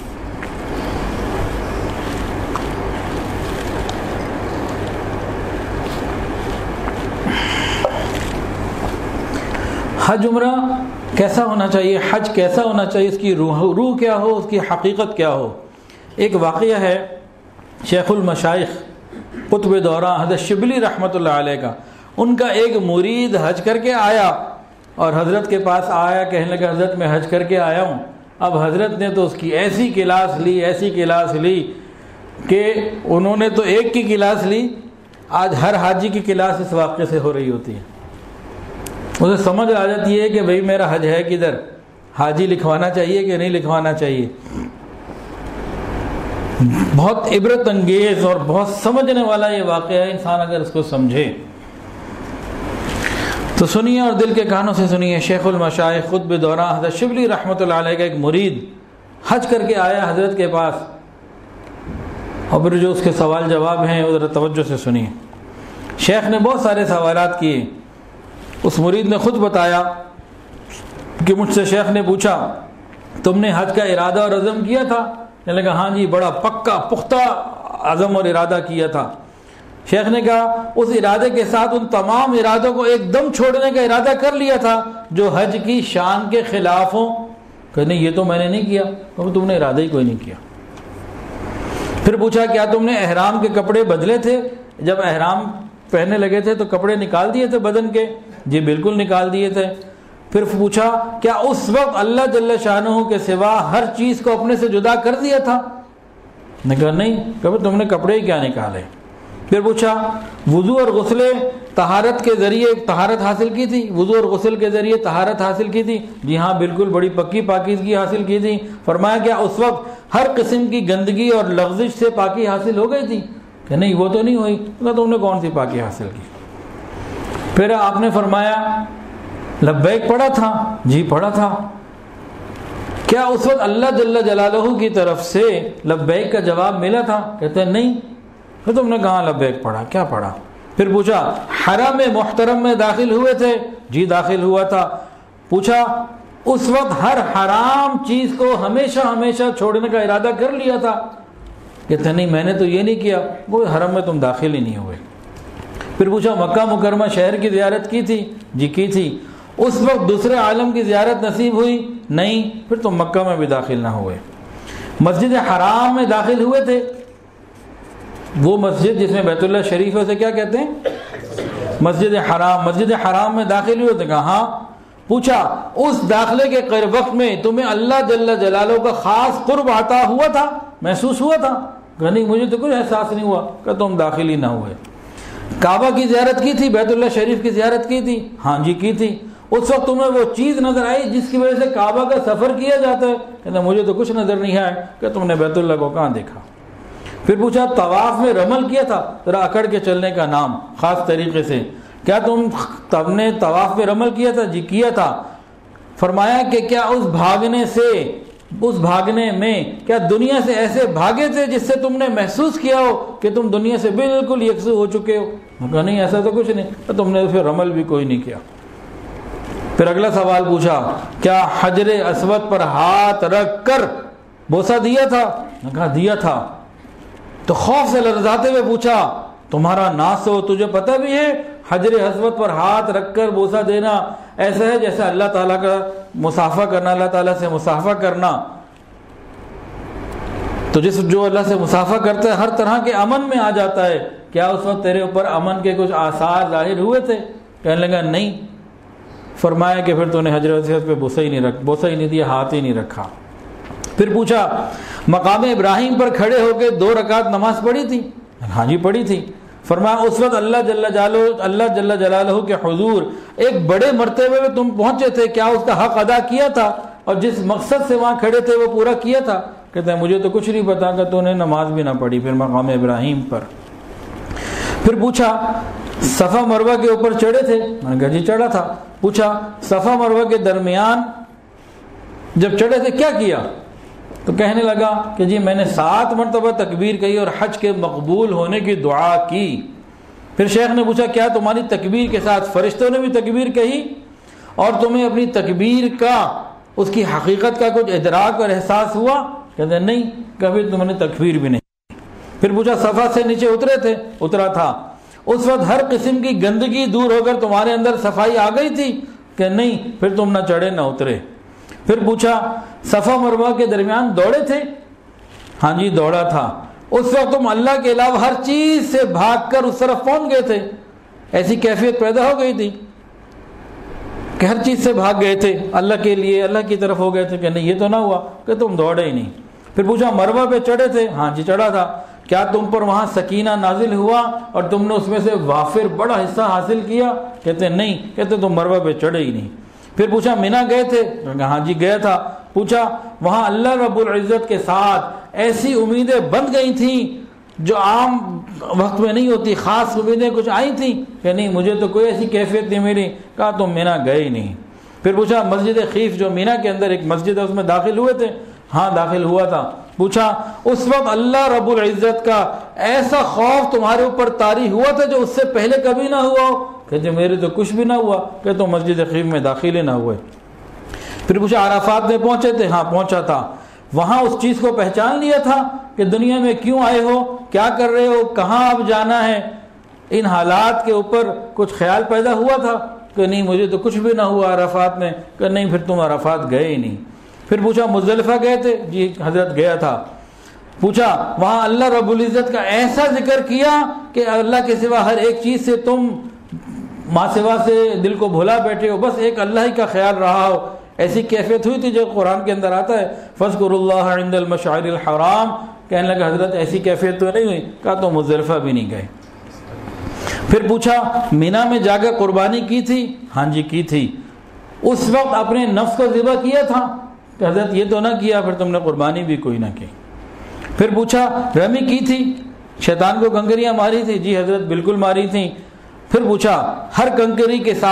حج عمرہ کیسا ہونا چاہیے، حج کیسا ہونا چاہیے، اس کی روح کیا ہو، اس کی حقیقت کیا ہو۔ ایک واقعہ ہے شیخ المشائخ قطب دوران حضرت شبلی رحمۃ اللہ علیہ کا۔ ان کا ایک مرید حج کر کے آیا اور حضرت کے پاس آیا، کہنے لگا حضرت میں حج کر کے آیا ہوں۔ اب حضرت نے تو اس کی ایسی کلاس لی کہ انہوں نے تو ایک کی کلاس لی، آج ہر حاجی کی کلاس اس واقعے سے ہو رہی ہوتی ہے۔ اسے سمجھ آ جاتی ہے کہ بھئی میرا حج ہے کدھر، حاجی لکھوانا چاہیے کہ نہیں لکھوانا چاہیے۔ بہت عبرت انگیز اور بہت سمجھنے والا یہ واقعہ ہے، انسان اگر اس کو سمجھے تو سنیے اور دل کے کانوں سے سنیے۔ شیخ المشائخ قطب دوران حضرت شبلی رحمۃ اللہ علیہ کا ایک مرید حج کر کے آیا حضرت کے پاس، اور پھر جو اس کے سوال جواب ہیں ذرا توجہ سے سنیے۔ شیخ نے بہت سارے سوالات کیے، اس مرید نے خود بتایا کہ مجھ سے شیخ نے پوچھا تم نے حج کا ارادہ اور عزم کیا تھا؟ میں نے کہا ہاں جی، بڑا پکا پختہ عزم اور ارادہ کیا تھا۔ شیخ نے کہا اس ارادے کے ساتھ ان تمام ارادوں کو ایک دم چھوڑنے کا ارادہ کر لیا تھا جو حج کی شان کے خلاف ہوں؟ کہ نہیں، یہ تو میں نے نہیں کیا۔ تم نے ارادہ ہی کوئی نہیں کیا۔ پھر پوچھا کیا تم نے احرام کے کپڑے بدلے تھے؟ جب احرام پہننے لگے تھے تو کپڑے نکال دیے تھے بدن کے؟ جی بالکل نکال دیے تھے۔ پھر پوچھا کیا اس وقت اللہ جل شانہ کے سوا ہر چیز کو اپنے سے جدا کر دیا تھا؟ نے کہا نہیں۔ کہ تم نے کپڑے ہی کیا نکالے؟ پھر پوچھا وضو اور غسل طہارت کے ذریعے طہارت حاصل کی تھی؟ وضو اور غسل کے ذریعے طہارت حاصل کی تھی؟ جی ہاں بالکل، بڑی پکی پاکیزگی حاصل کی تھی۔ فرمایا کیا اس وقت ہر قسم کی گندگی اور لغزش سے پاکی حاصل ہو گئی تھی؟ کہ نہیں وہ تو نہیں ہوئی۔ کہ تم نے کون سی پاکی حاصل کی؟ پھر آپ نے فرمایا لبیک پڑھا تھا؟ جی پڑھا تھا۔ کیا اس وقت اللہ جل جلالہ کی طرف سے لبیک کا جواب ملا تھا؟ کہتے ہیں نہیں۔ پھر تم نے کہاں لبیک پڑھا؟ کیا پڑھا؟ پھر پوچھا حرم محترم میں داخل ہوئے تھے؟ جی داخل ہوا تھا۔ پوچھا اس وقت ہر حرام چیز کو ہمیشہ ہمیشہ چھوڑنے کا ارادہ کر لیا تھا؟ کہتے ہیں نہیں میں نے تو یہ نہیں کیا۔ وہ حرم میں تم داخل ہی نہیں ہوئے۔ پھر پوچھا مکہ مکرمہ شہر کی زیارت کی تھی؟ جی کی تھی۔ اس وقت دوسرے عالم کی زیارت نصیب ہوئی؟ نہیں۔ پھر تم مکہ میں بھی داخل نہ ہوئے۔ مسجد حرام میں داخل ہوئے تھے؟ وہ مسجد جس میں بیت اللہ شریف ہے اسے کیا کہتے ہیں؟ مسجد حرام۔ مسجد حرام میں داخل ہوئے تھے؟ کہا ہاں۔ پوچھا اس داخلے کے وقت میں تمہیں اللہ جل جلالہ کا خاص قرب عطا ہوا تھا، محسوس ہوا تھا؟ کہ نہیں مجھے تو کچھ احساس نہیں ہوا۔ کہ تم داخل ہی نہ ہوئے۔ کعبہ کی زیارت کی تھی؟ بیت اللہ شریف کی زیارت کی تھی؟ ہاں جی کی تھی۔ اس وقت تمہیں وہ چیز نظر آئی جس کی وجہ سے کعبہ کا سفر کیا جاتا ہے؟ کہتے ہیں مجھے تو کچھ نظر نہیں آیا۔ کہ تم نے بیت اللہ کو کہاں دیکھا؟ پھر پوچھا طواف میں رمل کیا تھا؟ ذرا اکڑ کے چلنے کا نام خاص طریقے سے۔ کیا تم نے طواف میں رمل کیا تھا؟ جی کیا تھا۔ فرمایا کہ کیا اس بھاگنے میں کیا دنیا سے ایسے بھاگے تھے جس سے تم نے محسوس کیا ہو کہ تم دنیا سے بالکل یکسو ہو چکے ہو؟ کہا نہیں ایسا تو کچھ نہیں۔ تم نے پھر رمل بھی کوئی نہیں کیا۔ پھر اگلا سوال پوچھا کیا حجر اسود پر ہاتھ رکھ کر بوسہ دیا تھا؟ کہا دیا تھا۔ تو خوف سے لرزاتے ہوئے پوچھا تمہارا ناس ہو تجھے پتہ بھی ہے حجر اسود پر ہاتھ رکھ کر بوسہ دینا ایسا ہے جیسے اللہ تعالیٰ کا مصافحہ کرنا، اللہ تعالیٰ سے مصافحہ کرنا۔ تو جو اللہ سے مصافحہ کرتا ہے ہر طرح کے امن میں آ جاتا ہے۔ کیا اس وقت تیرے اوپر امن کے کچھ آثار ظاہر ہوئے تھے؟ کہنے لگا نہیں۔ فرمایا کہ پھر تو نے حجر اسود پہ بوسہ ہی نہیں دیا، ہاتھ ہی نہیں رکھا۔ پھر پوچھا مقام ابراہیم پر کھڑے ہو کے 2 رکعت نماز پڑھی تھی؟ ہاں جی پڑھی تھی۔ فرمایا اس وقت اللہ جل جلالہ کے حضور ایک بڑے مرتبے میں تم پہنچے تھے، کیا اس کا حق ادا کیا تھا اور جس مقصد سے وہاں کھڑے تھے وہ پورا کیا تھا؟ کہتے ہیں مجھے تو کچھ نہیں پتا کہ تو نے نماز بھی نہ پڑھی پھر مقام ابراہیم پر۔ پھر پوچھا صفا مروہ کے اوپر چڑھے تھے؟ میں نے کہا جی چڑھا تھا۔ پوچھا صفا مروہ کے درمیان جب چڑھے تھے کیا کیا؟ تو کہنے لگا کہ جی میں نے 7 مرتبہ تکبیر کہی اور حج کے مقبول ہونے کی دعا کی۔ پھر شیخ نے پوچھا کیا تمہاری تکبیر کے ساتھ فرشتوں نے بھی تکبیر کہی اور تمہیں اپنی تکبیر کا اس کی حقیقت کا کچھ ادراک اور احساس ہوا؟ کہتے ہیں نہیں، کبھی تم نے تکبیر بھی نہیں۔ پھر پوچھا صفا سے نیچے اترے تھے؟ اترا تھا۔ اس وقت ہر قسم کی گندگی دور ہو کر تمہارے اندر صفائی آ گئی تھی؟ کہ نہیں، پھر تم نہ چڑھے نہ اترے۔ پھر پوچھا صفا مروہ کے درمیان دوڑے تھے؟ ہاں جی دوڑا تھا۔ اس وقت تم اللہ کے علاوہ ہر چیز سے بھاگ کر اس طرف پہنچ گئے تھے؟ ایسی کیفیت پیدا ہو گئی تھی کہ ہر چیز سے بھاگ گئے تھے، اللہ کے لیے اللہ کی طرف ہو گئے تھے؟ کہ نہیں یہ تو نہ ہوا، کہ تم دوڑے ہی نہیں۔ پھر پوچھا مروہ پہ چڑھے تھے؟ ہاں جی چڑھا تھا۔ کیا تم پر وہاں سکینہ نازل ہوا اور تم نے اس میں سے وافر بڑا حصہ حاصل کیا؟ کہتے نہیں، کہتے تم مروہ پہ چڑھے ہی نہیں۔ پھر پوچھا مینا گئے تھے؟ ہاں جی گیا تھا۔ پوچھا وہاں اللہ رب العزت کے ساتھ ایسی امیدیں بند گئی تھیں جو عام وقت میں نہیں ہوتی، خاص امیدیں کچھ آئی تھیں؟ کہ نہیں مجھے تو کوئی ایسی کیفیت نہیں ملی۔ کہا تم مینا گئے ہی نہیں۔ پھر پوچھا مسجد خیف جو مینا کے اندر ایک مسجد ہے اس میں داخل ہوئے تھے؟ ہاں داخل ہوا تھا۔ پوچھا اس وقت اللہ رب العزت کا ایسا خوف تمہارے اوپر طاری ہوا تھا جو اس سے پہلے کبھی نہ ہوا ہو؟ کہ میرے تو کچھ بھی نہ ہوا، کہ تو مسجد خیف میں داخل ہی نہ ہوئے۔ پھر پوچھا عرفات میں پہنچے تھے؟ ہاں پہنچا تھا۔ وہاں اس چیز کو پہچان لیا تھا کہ دنیا میں کیوں آئے ہو، کیا کر رہے ہو، کہاں اب جانا ہے؟ ان حالات کے اوپر کچھ خیال پیدا ہوا تھا؟ کہ نہیں مجھے تو کچھ بھی نہ ہوا عرفات میں۔ کہ نہیں پھر تم عرفات گئے ہی نہیں۔ پھر پوچھا مزدلفہ گئے تھے؟ جی حضرت گیا تھا۔ پوچھا وہاں اللہ رب العزت کا ایسا ذکر کیا کہ اللہ کے سوا ہر ایک چیز سے تم ماں سوا سے دل کو بھلا بیٹھے ہو، بس ایک اللہ ہی کا خیال رہا ہو؟ ایسی کیفیت ہوئی تھی جو قرآن کے اندر آتا ہے فاذکروا اللہ عند المشعر الحرام۔ کہنے لگا حضرت ایسی کیفیت تو نہیں ہوئی۔ کہا تو مزدلفہ بھی نہیں گئے۔ پھر پوچھا مینا میں جا کر قربانی کی تھی؟ ہاں جی کی تھی۔ اس وقت اپنے نفس کو ذبح کیا تھا؟ کہ حضرت یہ تو نہ کیا، پھر تم نے قربانی بھی کوئی نہ کی۔ پھر پوچھا رمی کی تھی؟ شیطان کو کنکریاں ماری تھی؟ جی حضرت بالکل ماری تھیں۔ پھر پوچھا ہر کنکری کے ساتھ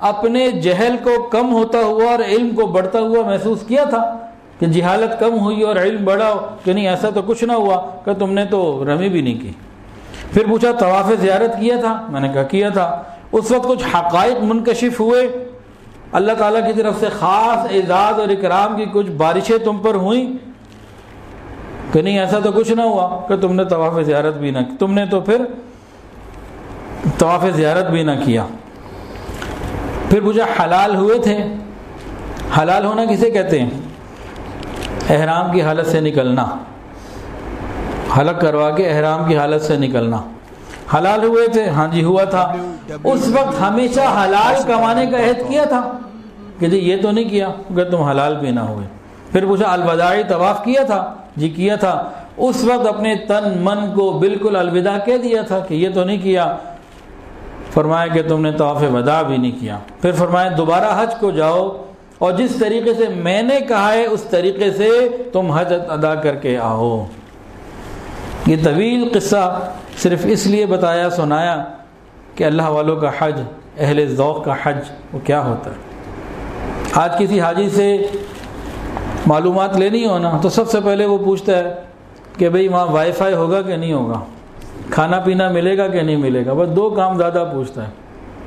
اپنے جہل کو کم ہوتا ہوا اور علم کو بڑھتا ہوا محسوس کیا تھا کہ جہالت کم ہوئی اور علم بڑھا؟ کہ نہیں، ایسا تو کچھ نہ ہوا، کہ تم نے تو رمی بھی نہیں کی۔ پھر پوچھا طواف زیارت کیا تھا؟ میں نے کہا کیا تھا۔ اس وقت کچھ حقائق منکشف ہوئے، اللہ تعالیٰ کی طرف سے خاص اعزاز اور اکرام کی کچھ بارشیں تم پر ہوئیں؟ کہ نہیں، ایسا تو کچھ نہ ہوا، کہ تم نے طواف زیارت بھی نہ کی، تم نے تو پھر طواف زیارت بھی نہ کیا۔ پھر پوچھا حلال ہوئے تھے؟ حلال ہونا کسے کہتے ہیں؟ احرام کی حالت سے نکلنا، حلق کروا کے احرام کی حالت سے نکلنا۔ حلال ہوئے تھے؟ ہاں جی ہوا تھا۔ اس وقت ہمیشہ حلال کمانے کا عہد کیا تھا کہ جی یہ تو نہیں کیا کہ تم حلال بھی نہ ہوئے۔ پھر پوچھا الوداعی طواف کیا تھا؟ جی کیا تھا۔ اس وقت اپنے تن من کو بالکل الوداع کہہ دیا تھا کہ یہ تو نہیں کیا۔ فرمایا کہ تم نے طواف وداع بھی نہیں کیا۔ پھر فرمایا دوبارہ حج کو جاؤ اور جس طریقے سے میں نے کہا ہے اس طریقے سے تم حج ادا کر کے آؤ۔ یہ طویل قصہ صرف اس لیے بتایا سنایا کہ اللہ والوں کا حج، اہل ذوق کا حج وہ کیا ہوتا ہے۔ آج کسی حاجی سے معلومات لینی ہو نا تو سب سے پہلے وہ پوچھتا ہے کہ بھئی وہاں وائی فائی ہوگا کہ نہیں ہوگا، کھانا پینا ملے گا کہ نہیں ملے گا، بس دو کام زیادہ پوچھتا ہے۔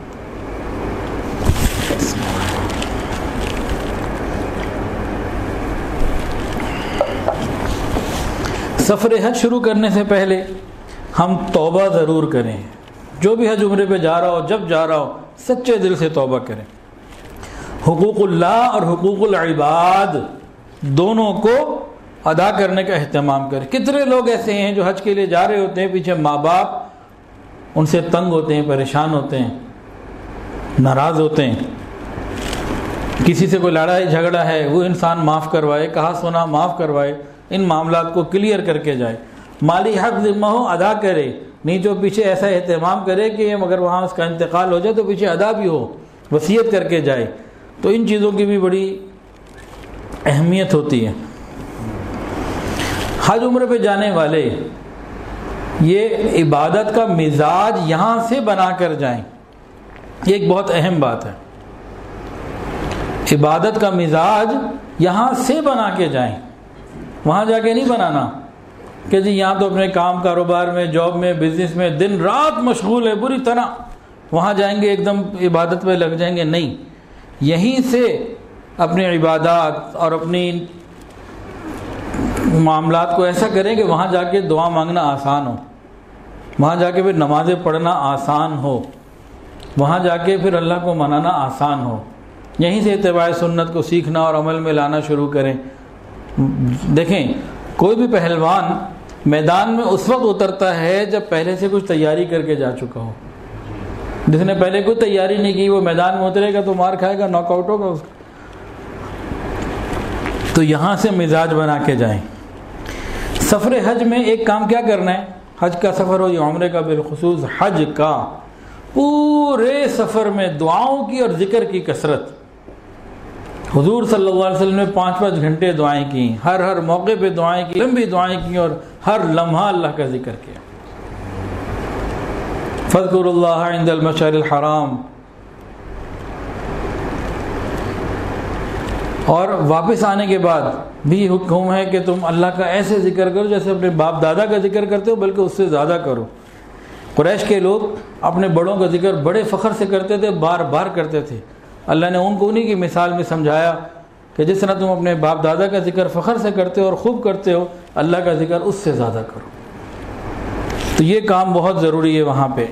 سفر حج شروع کرنے سے پہلے ہم توبہ ضرور کریں۔ جو بھی حج عمرے پہ جا رہا ہو، جب جا رہا ہو، سچے دل سے توبہ کریں۔ حقوق اللہ اور حقوق العباد دونوں کو ادا کرنے کا اہتمام کریں۔ کتنے لوگ ایسے ہیں جو حج کے لیے جا رہے ہوتے ہیں، پیچھے ماں باپ ان سے تنگ ہوتے ہیں، پریشان ہوتے ہیں، ناراض ہوتے ہیں۔ کسی سے کوئی لڑائی جھگڑا ہے، وہ انسان معاف کروائے، کہا سنا معاف کروائے، ان معاملات کو کلیئر کر کے جائے۔ مالی حق ذمہ ہو ادا کرے، نہیں جو پیچھے ایسا اہتمام کرے کہ اگر وہاں اس کا انتقال ہو جائے تو پیچھے ادا بھی ہو، وصیت کر کے جائے۔ تو ان چیزوں کی بھی بڑی اہمیت ہوتی ہے۔ حج عمرے پہ جانے والے یہ عبادت کا مزاج یہاں سے بنا کر جائیں، یہ ایک بہت اہم بات ہے۔ عبادت کا مزاج یہاں سے بنا کے جائیں، وہاں جا کے نہیں بنانا کہ جی یہاں تو اپنے کام کاروبار میں، جاب میں، بزنس میں دن رات مشغول ہے بری طرح، وہاں جائیں گے ایک دم عبادت پہ لگ جائیں گے۔ نہیں، یہیں سے اپنے عبادات اور اپنی معاملات کو ایسا کریں کہ وہاں جا کے دعا مانگنا آسان ہو، وہاں جا کے پھر نمازیں پڑھنا آسان ہو، وہاں جا کے پھر اللہ کو منانا آسان ہو۔ یہیں سے اتباع سنت کو سیکھنا اور عمل میں لانا شروع کریں۔ دیکھیں، کوئی بھی پہلوان میدان میں اس وقت اترتا ہے جب پہلے سے کچھ تیاری کر کے جا چکا ہو۔ جس نے پہلے کوئی تیاری نہیں کی وہ میدان میں اترے گا تو مار کھائے گا، ناک آؤٹ ہوگا اس کا۔ تو یہاں سے مزاج بنا کے جائیں۔ سفر حج میں ایک کام کیا کرنا ہے، حج کا سفر ہو یا عمرے کا، بالخصوص حج کا، پورے سفر میں دعاؤں کی اور ذکر کی کثرت۔ حضور صلی اللہ علیہ وسلم نے 5-5 گھنٹے دعائیں کی، ہر موقع پہ دعائیں کی، لمبی دعائیں کی اور ہر لمحہ اللہ کا ذکر کیا۔ فاذکروا اللہ عند المشعر الحرام، اور واپس آنے کے بعد بھی حکم ہے کہ تم اللہ کا ایسے ذکر کرو جیسے اپنے باپ دادا کا ذکر کرتے ہو، بلکہ اس سے زیادہ کرو۔ قریش کے لوگ اپنے بڑوں کا ذکر بڑے فخر سے کرتے تھے، بار بار کرتے تھے۔ اللہ نے ان کو انہی کی مثال میں سمجھایا کہ جس طرح تم اپنے باپ دادا کا ذکر فخر سے کرتے ہو اور خوب کرتے ہو، اللہ کا ذکر اس سے زیادہ کرو۔ تو یہ کام بہت ضروری ہے وہاں پہ۔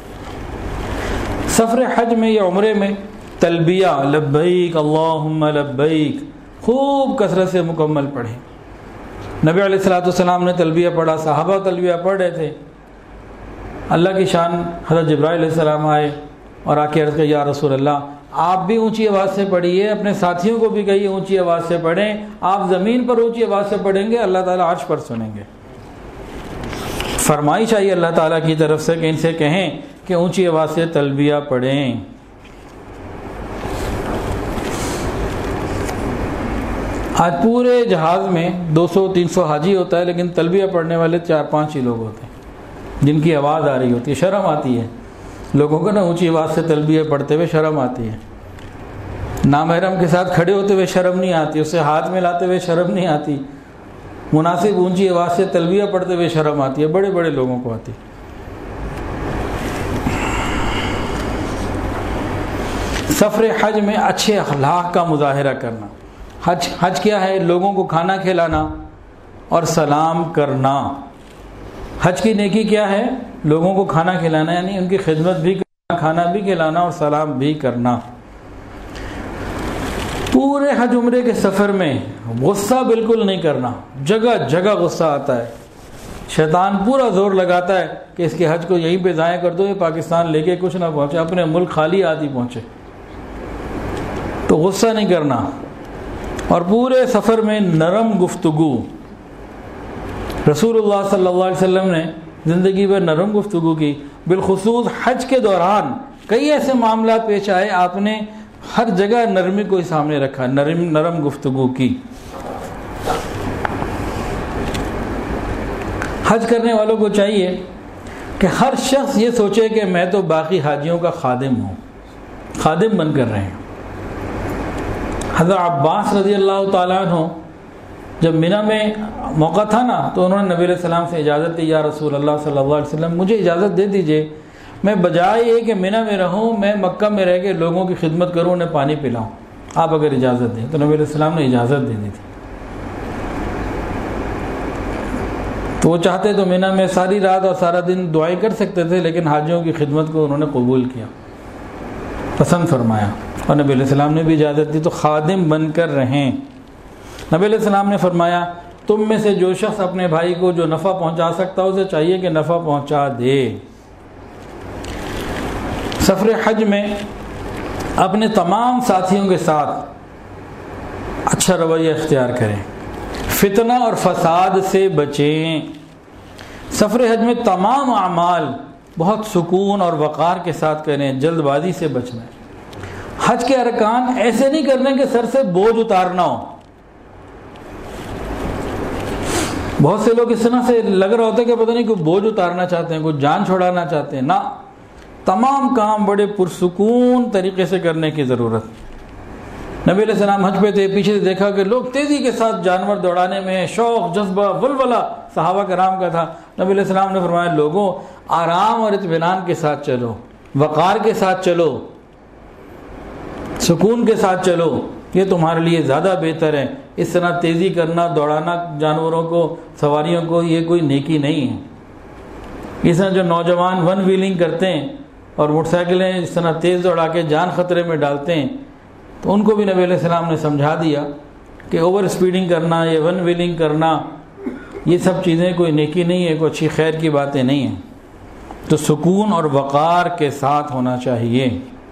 سفر حج میں یا عمرے میں تلبیہ لبیک اللہم لبیک خوب کثرت سے مکمل پڑھیں۔ نبی علیہ الصلوۃ والسلام نے تلبیہ پڑھا، صحابہ تلبیہ پڑھ رہے تھے۔ اللہ کی شان حضرت جبرائیل علیہ السلام آئے اور آ کے عرض کیا، یا رسول اللہ آپ بھی اونچی آواز سے پڑھیے، اپنے ساتھیوں کو بھی کہیے اونچی آواز سے پڑھیں۔ آپ زمین پر اونچی آواز سے پڑھیں گے، اللہ تعالیٰ عرش پر سنیں گے۔ فرمائش آئی اللہ تعالیٰ کی طرف سے کہ ان سے کہیں کہ اونچی آواز سے تلبیہ پڑھیں۔ آج پورے جہاز میں 200-300 حاجی ہوتا ہے، لیکن تلبیہ پڑھنے والے 4-5 ہی لوگ ہوتے ہیں جن کی آواز آ رہی ہوتی ہے۔ شرم آتی ہے لوگوں کو نا اونچی آواز سے تلبیہ پڑھتے ہوئے، شرم آتی ہے۔ نامحرم کے ساتھ کھڑے ہوتے ہوئے شرم نہیں آتی، اسے ہاتھ میں لاتے ہوئے شرم نہیں آتی، مناسب اونچی آواز سے تلبیہ پڑھتے ہوئے شرم آتی ہے، بڑے بڑے لوگوں کو آتی۔ سفر حج میں اچھے اخلاق کا مظاہرہ کرنا۔ حج کیا ہے؟ لوگوں کو کھانا کھلانا اور سلام کرنا۔ حج کی نیکی کیا ہے؟ لوگوں کو کھانا کھلانا، یعنی ان کی خدمت بھی کرنا، کھانا بھی کھلانا اور سلام بھی کرنا۔ پورے حج عمرے کے سفر میں غصہ بالکل نہیں کرنا، جگہ جگہ غصہ آتا ہے، شیطان پورا زور لگاتا ہے کہ اس کے حج کو یہیں پہ ضائع کر دو، یہ پاکستان لے کے کچھ نہ پہنچے، اپنے ملک خالی آدھی پہنچے، تو غصہ نہیں کرنا۔ اور پورے سفر میں نرم گفتگو، رسول اللہ صلی اللہ علیہ وسلم نے زندگی میں نرم گفتگو کی، بالخصوص حج کے دوران کئی ایسے معاملات پیش آئے، آپ نے ہر جگہ نرمی کو ہی سامنے رکھا، نرم گفتگو کی۔ حج کرنے والوں کو چاہیے کہ ہر شخص یہ سوچے کہ میں تو باقی حاجیوں کا خادم ہوں، خادم بن کر رہے ہیں۔ حضرت عباس رضی اللہ تعالیٰ عنہ جب منی میں موقع تھا نا، تو انہوں نے نبی علیہ السلام سے اجازت دی، یا رسول اللہ صلی اللہ علیہ وسلم مجھے اجازت دے دیجئے، میں بجائے یہ کہ منی میں رہوں، میں مکہ میں رہ کے لوگوں کی خدمت کروں، انہیں پانی پلاؤں، آپ اگر اجازت دیں۔ تو نبی علیہ السلام نے اجازت دے دی تھی۔ تو وہ چاہتے تو منی میں ساری رات اور سارا دن دعائیں کر سکتے تھے، لیکن حاجیوں کی خدمت کو انہوں نے قبول کیا، پسند فرمایا، اور نبی علیہ السلام نے بھی اجازت دی، تو خادم بن کر رہیں۔ نبی علیہ السلام نے فرمایا تم میں سے جو شخص اپنے بھائی کو جو نفع پہنچا سکتا ہے اسے چاہیے کہ نفع پہنچا دے۔ سفر حج میں اپنے تمام ساتھیوں کے ساتھ اچھا رویہ اختیار کریں، فتنہ اور فساد سے بچیں۔ سفر حج میں تمام اعمال بہت سکون اور وقار کے ساتھ کریں، جلد بازی سے بچنا ہے۔ حج کے ارکان ایسے نہیں کرنے کہ سر سے بوجھ اتارنا ہو۔ بہت سے لوگ اس طرح سے لگ رہا ہوتا ہے کہ پتہ نہیں کوئی بوجھ اتارنا چاہتے ہیں، کوئی جان چھڑانا چاہتے ہیں، نہ، تمام کام بڑے پرسکون طریقے سے کرنے کی ضرورت۔ نبی علیہ السلام حج پہ تھے، پیچھے سے دیکھا کہ لوگ تیزی کے ساتھ جانور دوڑانے میں شوق، جذبہ، ولولہ صحابہ کرام کا تھا۔ نبی علیہ السلام نے فرمایا لوگوں آرام اور اطمینان کے ساتھ چلو، وقار کے ساتھ چلو، سکون کے ساتھ چلو، یہ تمہارے لیے زیادہ بہتر ہے۔ اس طرح تیزی کرنا، دوڑانا جانوروں کو، سواریوں کو، یہ کوئی نیکی نہیں ہے۔ اس طرح جو نوجوان ون ویلنگ کرتے ہیں اور موٹر سائیکلیں اس طرح تیز دوڑا کے جان خطرے میں ڈالتے ہیں، تو ان کو بھی نبی علیہ السلام نے سمجھا دیا کہ اوور اسپیڈنگ کرنا یا ون ویلنگ کرنا یہ سب چیزیں کوئی نیکی نہیں ہے، کوئی اچھی خیر کی باتیں نہیں ہیں، تو سکون اور وقار کے ساتھ ہونا چاہیے۔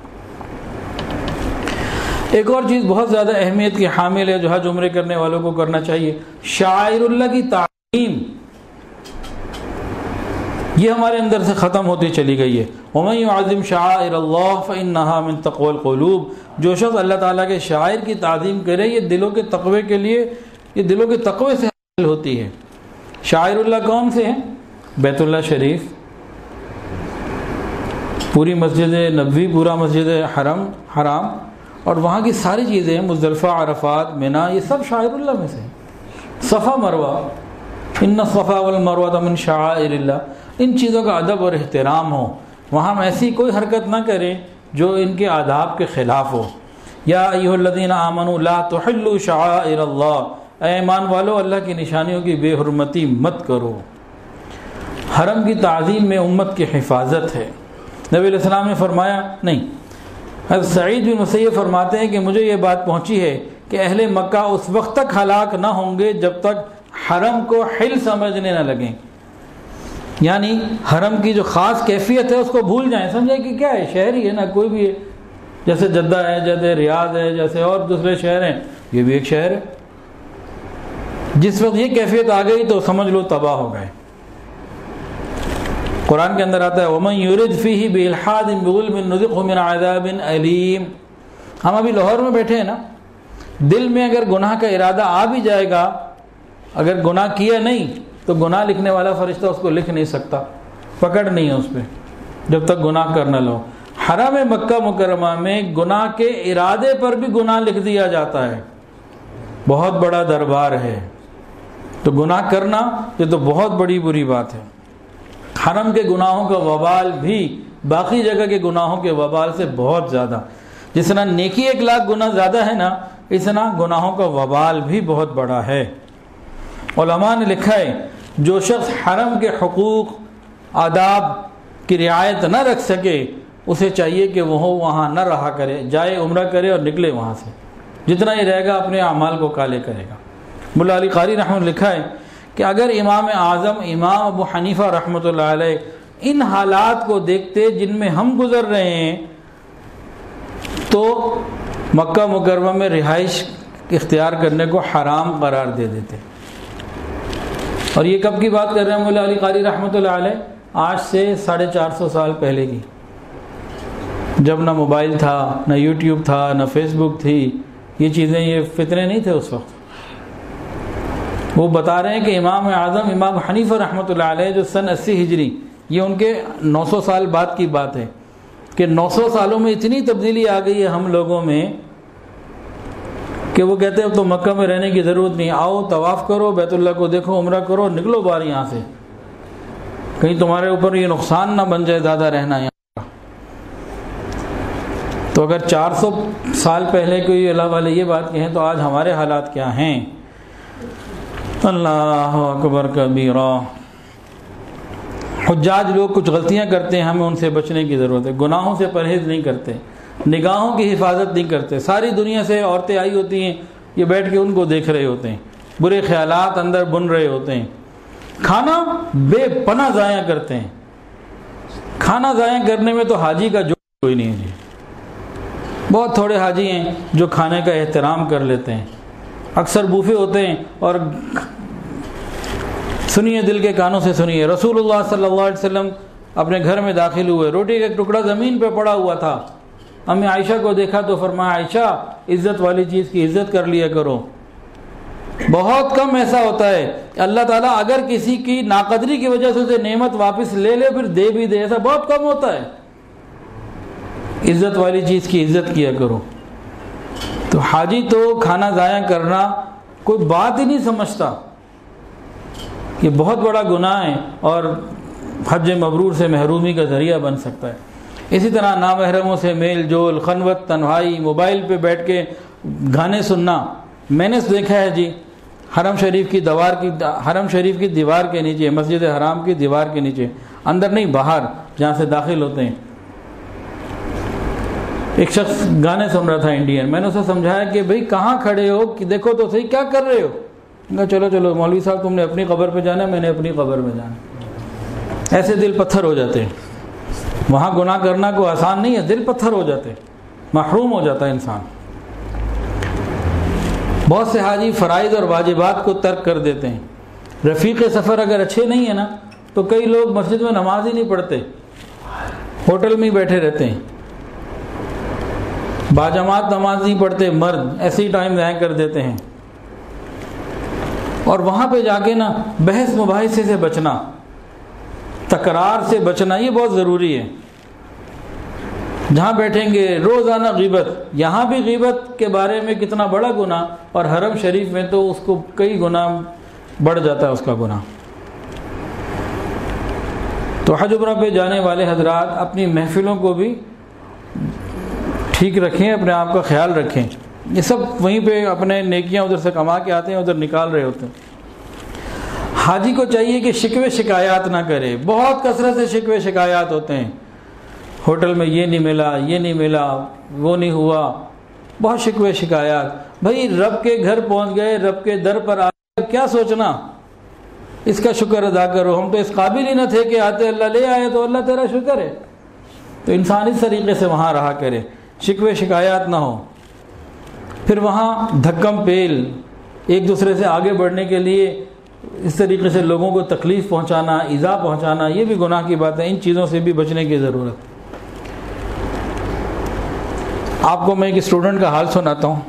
ایک اور چیز بہت زیادہ اہمیت کی حامل ہے جو حج عمرے کرنے والوں کو کرنا چاہیے، شعائر اللہ کی تعظیم۔ یہ ہمارے اندر سے ختم ہوتی چلی گئی ہے۔ وَمَن يُعَظِّمْ شَعَائِرَ اللَّهِ فَإِنَّهَا مِن تَقْوَى الْقُلُوبِ، جو شخص اللہ تعالیٰ کے شعائر کی تعظیم کرے، یہ دلوں کے تقوی کے لیے، یہ دلوں کے تقوی سے حاصل ہوتی ہے۔ شعائر اللہ کون سے ہیں؟ بیت اللہ شریف، پوری مسجد نبوی، پورا مسجد حرام اور وہاں کی ساری چیزیں، مزدلفہ، عرفات، مینا، یہ سب شعائر اللہ میں سے ہیں۔ صفا مروہ، ان الصفا والمروہ من شعائر اللہ، ان چیزوں کا ادب اور احترام ہو، وہاں ایسی کوئی حرکت نہ کریں جو ان کے آداب کے خلاف ہو۔ یا ایھا الذین آمنوا لا تحلوا شعائر اللہ، اے ایمان والو اللہ کی نشانیوں کی بے حرمتی مت کرو۔ حرم کی تعظیم میں امت کی حفاظت ہے۔ نبی علیہ السلام نے فرمایا نہیں، حضرت سعید بن مسیب فرماتے ہیں کہ مجھے یہ بات پہنچی ہے کہ اہل مکہ اس وقت تک ہلاک نہ ہوں گے جب تک حرم کو حل سمجھنے نہ لگیں، یعنی حرم کی جو خاص کیفیت ہے اس کو بھول جائیں، سمجھیں کہ کیا ہے، شہر ہی ہے نا، کوئی بھی ہے، جیسے جدہ ہے، جیسے ریاض ہے، جیسے اور دوسرے شہر ہیں، یہ بھی ایک شہر ہے۔ جس وقت یہ کیفیت آ گئی تو سمجھ لو تباہ ہو گئے۔ قرآن کے اندر آتا ہے وَمَن يُرِدْ فِيهِ بِإِلْحَادٍ بِظُلْمٍ نُذِقْهُ مِنْ عَذَابٍ أَلِيمٍ۔ ہم ابھی لاہور میں بیٹھے ہیں نا، دل میں اگر گناہ کا ارادہ آ بھی جائے گا، اگر گناہ کیا نہیں تو گناہ لکھنے والا فرشتہ اس کو لکھ نہیں سکتا، پکڑ نہیں ہے اس پہ جب تک گناہ کر نہ لو۔ حرم مکہ مکرمہ میں گناہ کے ارادے پر بھی گناہ لکھ دیا جاتا ہے. بہت بڑا دربار ہے، تو گناہ کرنا یہ تو بہت بڑی بری بات ہے. حرم کے گناہوں کا وبال بھی باقی جگہ کے گناہوں کے وبال سے بہت زیادہ. جس طرح نیکی 1,00,000 گنا زیادہ ہے نا، اس طرح گناہوں کا وبال بھی بہت بڑا ہے. علماء نے لکھا ہے جو شخص حرم کے حقوق آداب کی رعایت نہ رکھ سکے اسے چاہیے کہ وہ وہاں نہ رہا کرے، جائے عمرہ کرے اور نکلے وہاں سے. جتنا ہی رہے گا اپنے اعمال کو کالے کرے گا. ملا علی قاری رحمۃ اللہ لکھا ہے کہ اگر امام اعظم امام ابو حنیفہ رحمۃ اللہ علیہ ان حالات کو دیکھتے جن میں ہم گزر رہے ہیں تو مکہ مکرمہ میں رہائش اختیار کرنے کو حرام قرار دے دیتے. اور یہ کب کی بات کر رہے ہیں مولا علی قاری رحمۃ اللہ علیہ؟ آج سے 450 سال پہلے کی، جب نہ موبائل تھا، نہ یوٹیوب تھا، نہ فیس بک تھی. یہ چیزیں، یہ فتنے نہیں تھے اس وقت. وہ بتا رہے ہیں کہ امام اعظم امام حنیفہ رحمۃ اللہ علیہ جو سن 80 ہجری، یہ ان کے 900 سال بعد کی بات ہے کہ 900 سالوں میں اتنی تبدیلی آ گئی ہے ہم لوگوں میں کہ وہ کہتے ہیں اب تو مکہ میں رہنے کی ضرورت نہیں، آؤ طواف کرو، بیت اللہ کو دیکھو، عمرہ کرو، نکلو باہر یہاں سے، کہیں تمہارے اوپر یہ نقصان نہ بن جائے زیادہ رہنا یہاں. تو اگر 400 سال پہلے کوئی اللہ والے یہ بات کہیں تو آج ہمارے حالات کیا ہیں؟ اللہ اکبر کبیرہ. حجاج لوگ کچھ غلطیاں کرتے ہیں، ہمیں ان سے بچنے کی ضرورت ہے. گناہوں سے پرہیز نہیں کرتے، نگاہوں کی حفاظت نہیں کرتے. ساری دنیا سے عورتیں آئی ہوتی ہیں، یہ بیٹھ کے ان کو دیکھ رہے ہوتے ہیں، برے خیالات اندر بن رہے ہوتے ہیں. کھانا بے پناہ ضائع کرتے ہیں. کھانا ضائع کرنے میں تو حاجی کا جو کوئی نہیں ہے جی. بہت تھوڑے حاجی ہیں جو کھانے کا احترام کر لیتے ہیں. اکثر بوفے ہوتے ہیں. اور سنیے، دل کے کانوں سے سنیے، رسول اللہ صلی اللہ علیہ وسلم اپنے گھر میں داخل ہوئے، روٹی کا ایک ٹکڑا زمین پہ پڑا ہوا تھا. امی عائشہ کو دیکھا تو فرمایا عائشہ عزت والی چیز کی عزت کر لیا کرو. بہت کم ایسا ہوتا ہے اللہ تعالیٰ اگر کسی کی ناقدری کی وجہ سے اسے نعمت واپس لے لے پھر دے بھی دے، ایسا بہت کم ہوتا ہے. عزت والی چیز کی عزت کیا کرو. تو حاجی تو کھانا ضائع کرنا کوئی بات ہی نہیں سمجھتا، یہ بہت بڑا گناہ ہے اور حج مبرور سے محرومی کا ذریعہ بن سکتا ہے. اسی طرح نامحرموں سے میل جول، خلوت، تنہائی، موبائل پہ بیٹھ کے گانے سننا. میں نے دیکھا ہے جی، حرم شریف کی دیوار کے نیچے، مسجد حرام کی دیوار کے نیچے، اندر نہیں باہر جہاں سے داخل ہوتے ہیں، ایک شخص گانے سن رہا تھا انڈین. میں نے اسے سمجھایا کہ بھئی کہاں کھڑے ہو، کہ دیکھو تو صحیح کیا کر رہے ہو. کہا چلو چلو مولوی صاحب تم نے اپنی قبر پہ جانا ہے، میں نے اپنی قبر میں جانا. ایسے دل پتھر ہو جاتے ہیں. وہاں گناہ کرنا کوئی آسان نہیں ہے، دل پتھر ہو جاتے ہیں، محروم ہو جاتا ہے انسان. بہت سے حاجی فرائض اور واجبات کو ترک کر دیتے ہیں. رفیق سفر اگر اچھے نہیں ہیں نا تو کئی لوگ مسجد میں نماز ہی نہیں پڑھتے، ہوٹل میں ہی بیٹھے رہتے ہیں. باجماعت نماز نہیں پڑھتے مرد، ایسے ہی ٹائم ضائع کر دیتے ہیں. اور وہاں پہ جا کے نا بحث مباحثے سے بچنا، تکرار سے بچنا، یہ بہت ضروری ہے. جہاں بیٹھیں گے روزانہ غیبت، یہاں بھی غیبت کے بارے میں کتنا بڑا گناہ، اور حرم شریف میں تو اس کو کئی گنا بڑھ جاتا ہے اس کا گناہ. تو حج عمرہ پہ جانے والے حضرات اپنی محفلوں کو بھی ٹھیک رکھیں، اپنے آپ کا خیال رکھیں. یہ سب وہیں پہ اپنے نیکیاں ادھر سے کما کے آتے ہیں، ادھر نکال رہے ہوتے ہیں. حاجی کو چاہیے کہ شکوے شکایات نہ کرے. بہت کثرت سے شکوے شکایات ہوتے ہیں، ہوٹل میں یہ نہیں ملا، یہ نہیں ملا، وہ نہیں ہوا، بہت شکوے شکایات. بھائی رب کے گھر پہنچ گئے، رب کے در پر آ کر کیا سوچنا، اس کا شکر ادا کرو. ہم تو اس قابل ہی نہ تھے کہ آتے اللہ لے آئے، تو اللہ تیرا شکر ہے. تو انسان اس طریقے سے وہاں رہا کرے، شکوے شکایات نہ ہو. پھر وہاں دھکم پیل، ایک دوسرے سے آگے بڑھنے کے لیے اس طریقے سے لوگوں کو تکلیف پہنچانا، ایذا پہنچانا، یہ بھی گناہ کی بات ہے. ان چیزوں سے بھی بچنے کی ضرورت. آپ کو میں ایک اسٹوڈنٹ کا حال سناتا ہوں.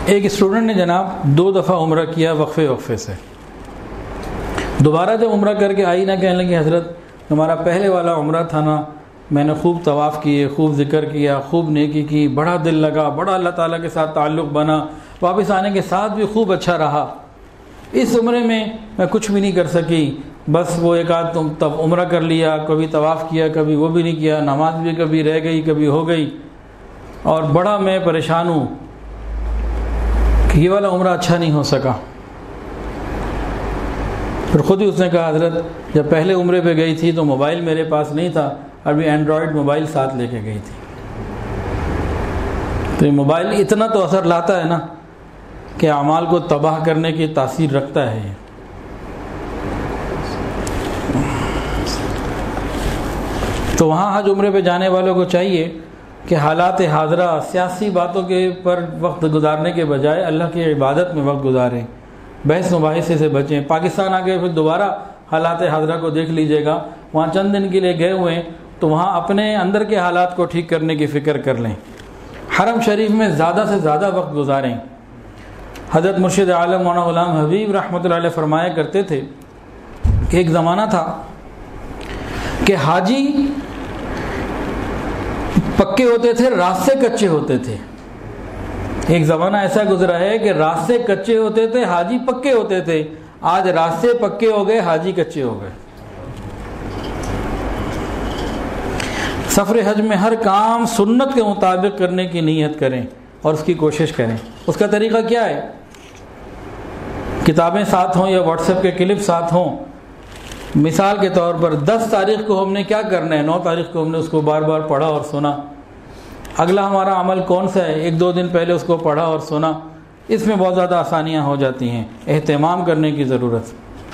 ایک اسٹوڈنٹ نے جناب 2 دفعہ عمرہ کیا وقفے سے. دوبارہ جب عمرہ کر کے آئی نا کہنے لگی حضرت ہمارا پہلے والا عمرہ تھا نا، میں نے خوب طواف کیے، خوب ذکر کیا، خوب نیکی کی، بڑا دل لگا، بڑا اللہ تعالیٰ کے ساتھ تعلق بنا، واپس آنے کے ساتھ بھی خوب اچھا رہا. اس عمرے میں کچھ بھی نہیں کر سکی، بس وہ ایک آدھ تب عمرہ کر لیا، کبھی طواف کیا، کبھی وہ بھی نہیں کیا، نماز بھی کبھی رہ گئی کبھی ہو گئی، اور بڑا میں پریشان ہوں کہ یہ والا عمرہ اچھا نہیں ہو سکا. پھر خود ہی اس نے کہا حضرت جب پہلے عمرے پہ گئی تھی تو موبائل میرے پاس نہیں تھا، ابھی اینڈرائڈ موبائل ساتھ لے کے گئی تھی. تو یہ موبائل اتنا تو اثر لاتا ہے نا کہ اعمال کو تباہ کرنے کی تاثیر رکھتا ہے. تو وہاں حج عمرے پہ جانے والوں کو چاہیے کہ حالات حاضرہ سیاسی باتوں کے پر وقت گزارنے کے بجائے اللہ کی عبادت میں وقت گزاریں، بحث مباحثے سے بچیں. پاکستان آ گئے پھر دوبارہ حالات حاضرہ کو دیکھ لیجئے گا، وہاں چند دن کے لیے گئے ہوئے ہیں تو وہاں اپنے اندر کے حالات کو ٹھیک کرنے کی فکر کر لیں. حرم شریف میں زیادہ سے زیادہ وقت گزاریں. حضرت مرشد عالم مولانا غلام حبیب رحمۃ اللہ علیہ فرمایا کرتے تھے کہ ایک زمانہ تھا کہ حاجی پکے ہوتے تھے، راستے کچے ہوتے تھے. ایک زمانہ ایسا گزرا ہے کہ راستے کچے ہوتے تھے، حاجی پکے ہوتے تھے. آج راستے پکے ہو گئے، حاجی کچے ہو گئے. سفر حج میں ہر کام سنت کے مطابق کرنے کی نیت کریں اور اس کی کوشش کریں. اس کا طریقہ کیا ہے؟ کتابیں ساتھ ہوں یا واٹس ایپ کے کلپ ساتھ ہوں. مثال کے طور پر 10 تاریخ کو ہم نے کیا کرنا ہے، 9 تاریخ کو ہم نے اس کو بار بار پڑھا اور سنا. اگلا ہمارا عمل کون سا ہے، 1-2 دن پہلے اس کو پڑھا اور سنا. اس میں بہت زیادہ آسانیاں ہو جاتی ہیں. اہتمام کرنے کی ضرورت.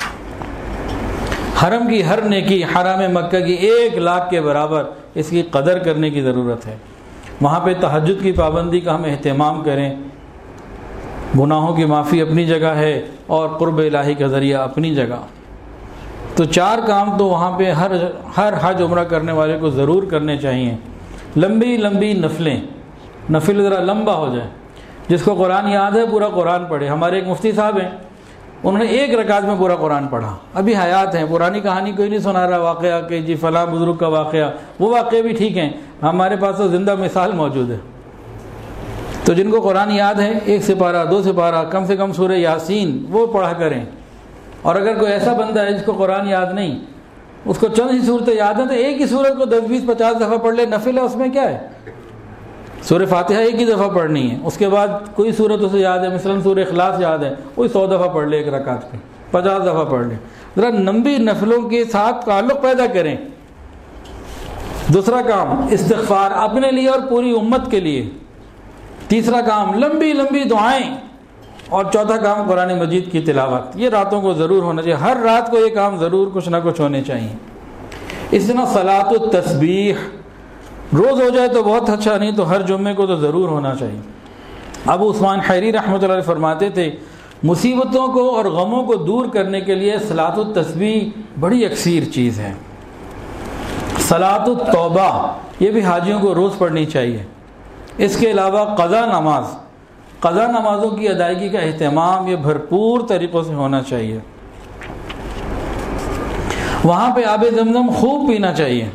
حرم کی ہر نیکی حرم مکہ کی 1 لاکھ کے برابر، اس کی قدر کرنے کی ضرورت ہے. وہاں پہ تہجد کی پابندی کا ہم اہتمام کریں. گناہوں کی معافی اپنی جگہ ہے اور قرب الہی کا ذریعہ اپنی جگہ. تو 4 کام تو وہاں پہ ہر حج عمرہ کرنے والے کو ضرور کرنے چاہیے. لمبی لمبی نفلیں، نفل ذرا لمبا ہو جائے. جس کو قرآن یاد ہے پورا قرآن پڑھے. ہمارے ایک مفتی صاحب ہیں، انہوں نے 1 رکعت میں پورا قرآن پڑھا. ابھی حیات ہیں، پرانی کہانی کوئی نہیں سنا رہا واقعہ کہ جی فلاں بزرگ کا واقعہ. وہ واقعے بھی ٹھیک ہیں، ہمارے پاس تو زندہ مثال موجود ہے. تو جن کو قرآن یاد ہے 1 سپارہ 2 سپارہ کم سے کم سورہ یاسین وہ پڑھا کریں. اور اگر کوئی ایسا بندہ ہے جس کو قرآن یاد نہیں، اس کو چند ہی صورتیں یاد ہیں، تو ایک ہی صورت کو 10 20 50 دفعہ پڑھ لے. نفل ہے، اس میں کیا ہے؟ سورہ فاتحہ 1 ہی دفعہ پڑھنی ہے. اس کے بعد کوئی صورت اسے یاد ہے، مثلا سورہ اخلاص یاد ہے، وہی 100 دفعہ پڑھ لے 1 رکعت پہ، 50 دفعہ پڑھ لے. ذرا لمبی نفلوں کے ساتھ تعلق پیدا کریں. دوسرا کام استغفار اپنے لیے اور پوری امت کے لیے. تیسرا کام لمبی لمبی دعائیں. اور چوتھا کام قرآن مجید کی تلاوت. یہ راتوں کو ضرور ہونا چاہیے. ہر رات کو یہ کام ضرور کچھ نہ کچھ ہونے چاہیے. اس طرح صلاۃ التسبیح روز ہو جائے تو بہت اچھا، نہیں تو ہر جمعے کو تو ضرور ہونا چاہیے. ابو عثمان حیری رحمۃ اللہ علیہ فرماتے تھے مصیبتوں کو اور غموں کو دور کرنے کے لیے صلاۃ التسبیح بڑی اکثیر چیز ہے. صلاۃ التوبہ یہ بھی حاجیوں کو روز پڑھنی چاہیے. اس کے علاوہ قضا نمازوں کی ادائیگی کا اہتمام یہ بھرپور طریقوں سے ہونا چاہیے. وہاں پہ آب زمزم خوب پینا چاہیے.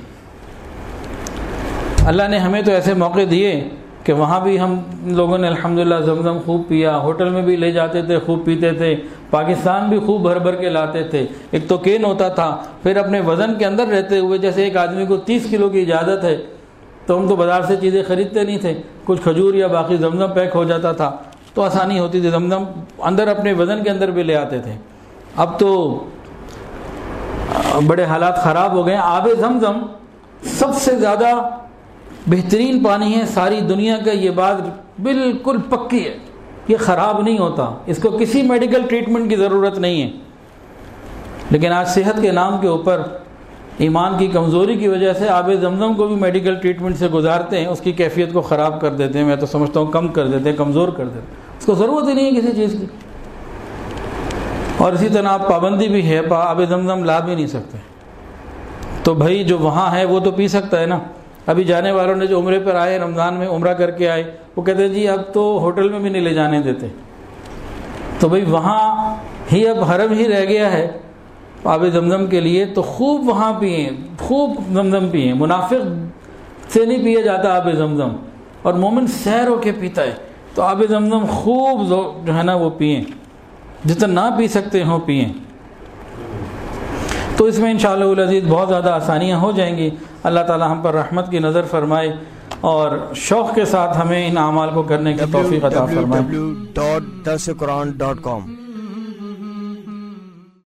اللہ نے ہمیں تو ایسے موقع دیے کہ وہاں بھی ہم لوگوں نے الحمدللہ زمزم خوب پیا. ہوٹل میں بھی لے جاتے تھے، خوب پیتے تھے. پاکستان بھی خوب بھر بھر کے لاتے تھے. ایک تو کین ہوتا تھا، پھر اپنے وزن کے اندر رہتے ہوئے جیسے ایک آدمی کو 30 کلو کی اجازت ہے تو ہم تو بازار سے چیزیں خریدتے نہیں تھے. کچھ کھجور یا باقی زمزم پیک ہو جاتا تھا تو آسانی ہوتی تھی. زمزم اندر اپنے وزن کے اندر بھی لے آتے تھے. اب تو بڑے حالات خراب ہو گئے. آب زمزم سب سے زیادہ بہترین پانی ہے ساری دنیا کا. یہ بات بالکل پکی ہے، یہ خراب نہیں ہوتا. اس کو کسی میڈیکل ٹریٹمنٹ کی ضرورت نہیں ہے. لیکن آج صحت کے نام کے اوپر ایمان کی کمزوری کی وجہ سے آب زمزم کو بھی میڈیکل ٹریٹمنٹ سے گزارتے ہیں. اس کی کیفیت کو خراب کر دیتے ہیں. میں تو سمجھتا ہوں کم کر دیتے ہیں، کمزور کر دیتے ہیں. اس کو ضرورت ہی نہیں ہے کسی چیز کی. اور اسی طرح پابندی بھی ہے، آب زمزم لا بھی نہیں سکتے. تو بھائی جو وہاں ہے وہ تو پی سکتا ہے نا. ابھی جانے والوں نے جو عمرے پر آئے، رمضان میں عمرہ کر کے آئے، وہ کہتے ہیں جی اب تو ہوٹل میں بھی نہیں لے جانے دیتے. تو بھئی وہاں ہی اب حرم ہی رہ گیا ہے آب زمزم کے لیے، تو خوب وہاں پئیں، خوب زمزم پئیں. منافق سے نہیں پیا جاتا آب زمزم، اور مومن سیر ہو کے پیتا ہے. تو آب زمزم خوب جو ہے نا وہ پئیں، جتنا نہ پی سکتے ہوں پئیں. تو اس میں انشاءاللہ العزیز بہت زیادہ آسانیاں ہو جائیں گی. اللہ تعالی ہم پر رحمت کی نظر فرمائے اور شوق کے ساتھ ہمیں ان اعمال کو کرنے کی توفیق عطا فرمائے. www.darsequran.com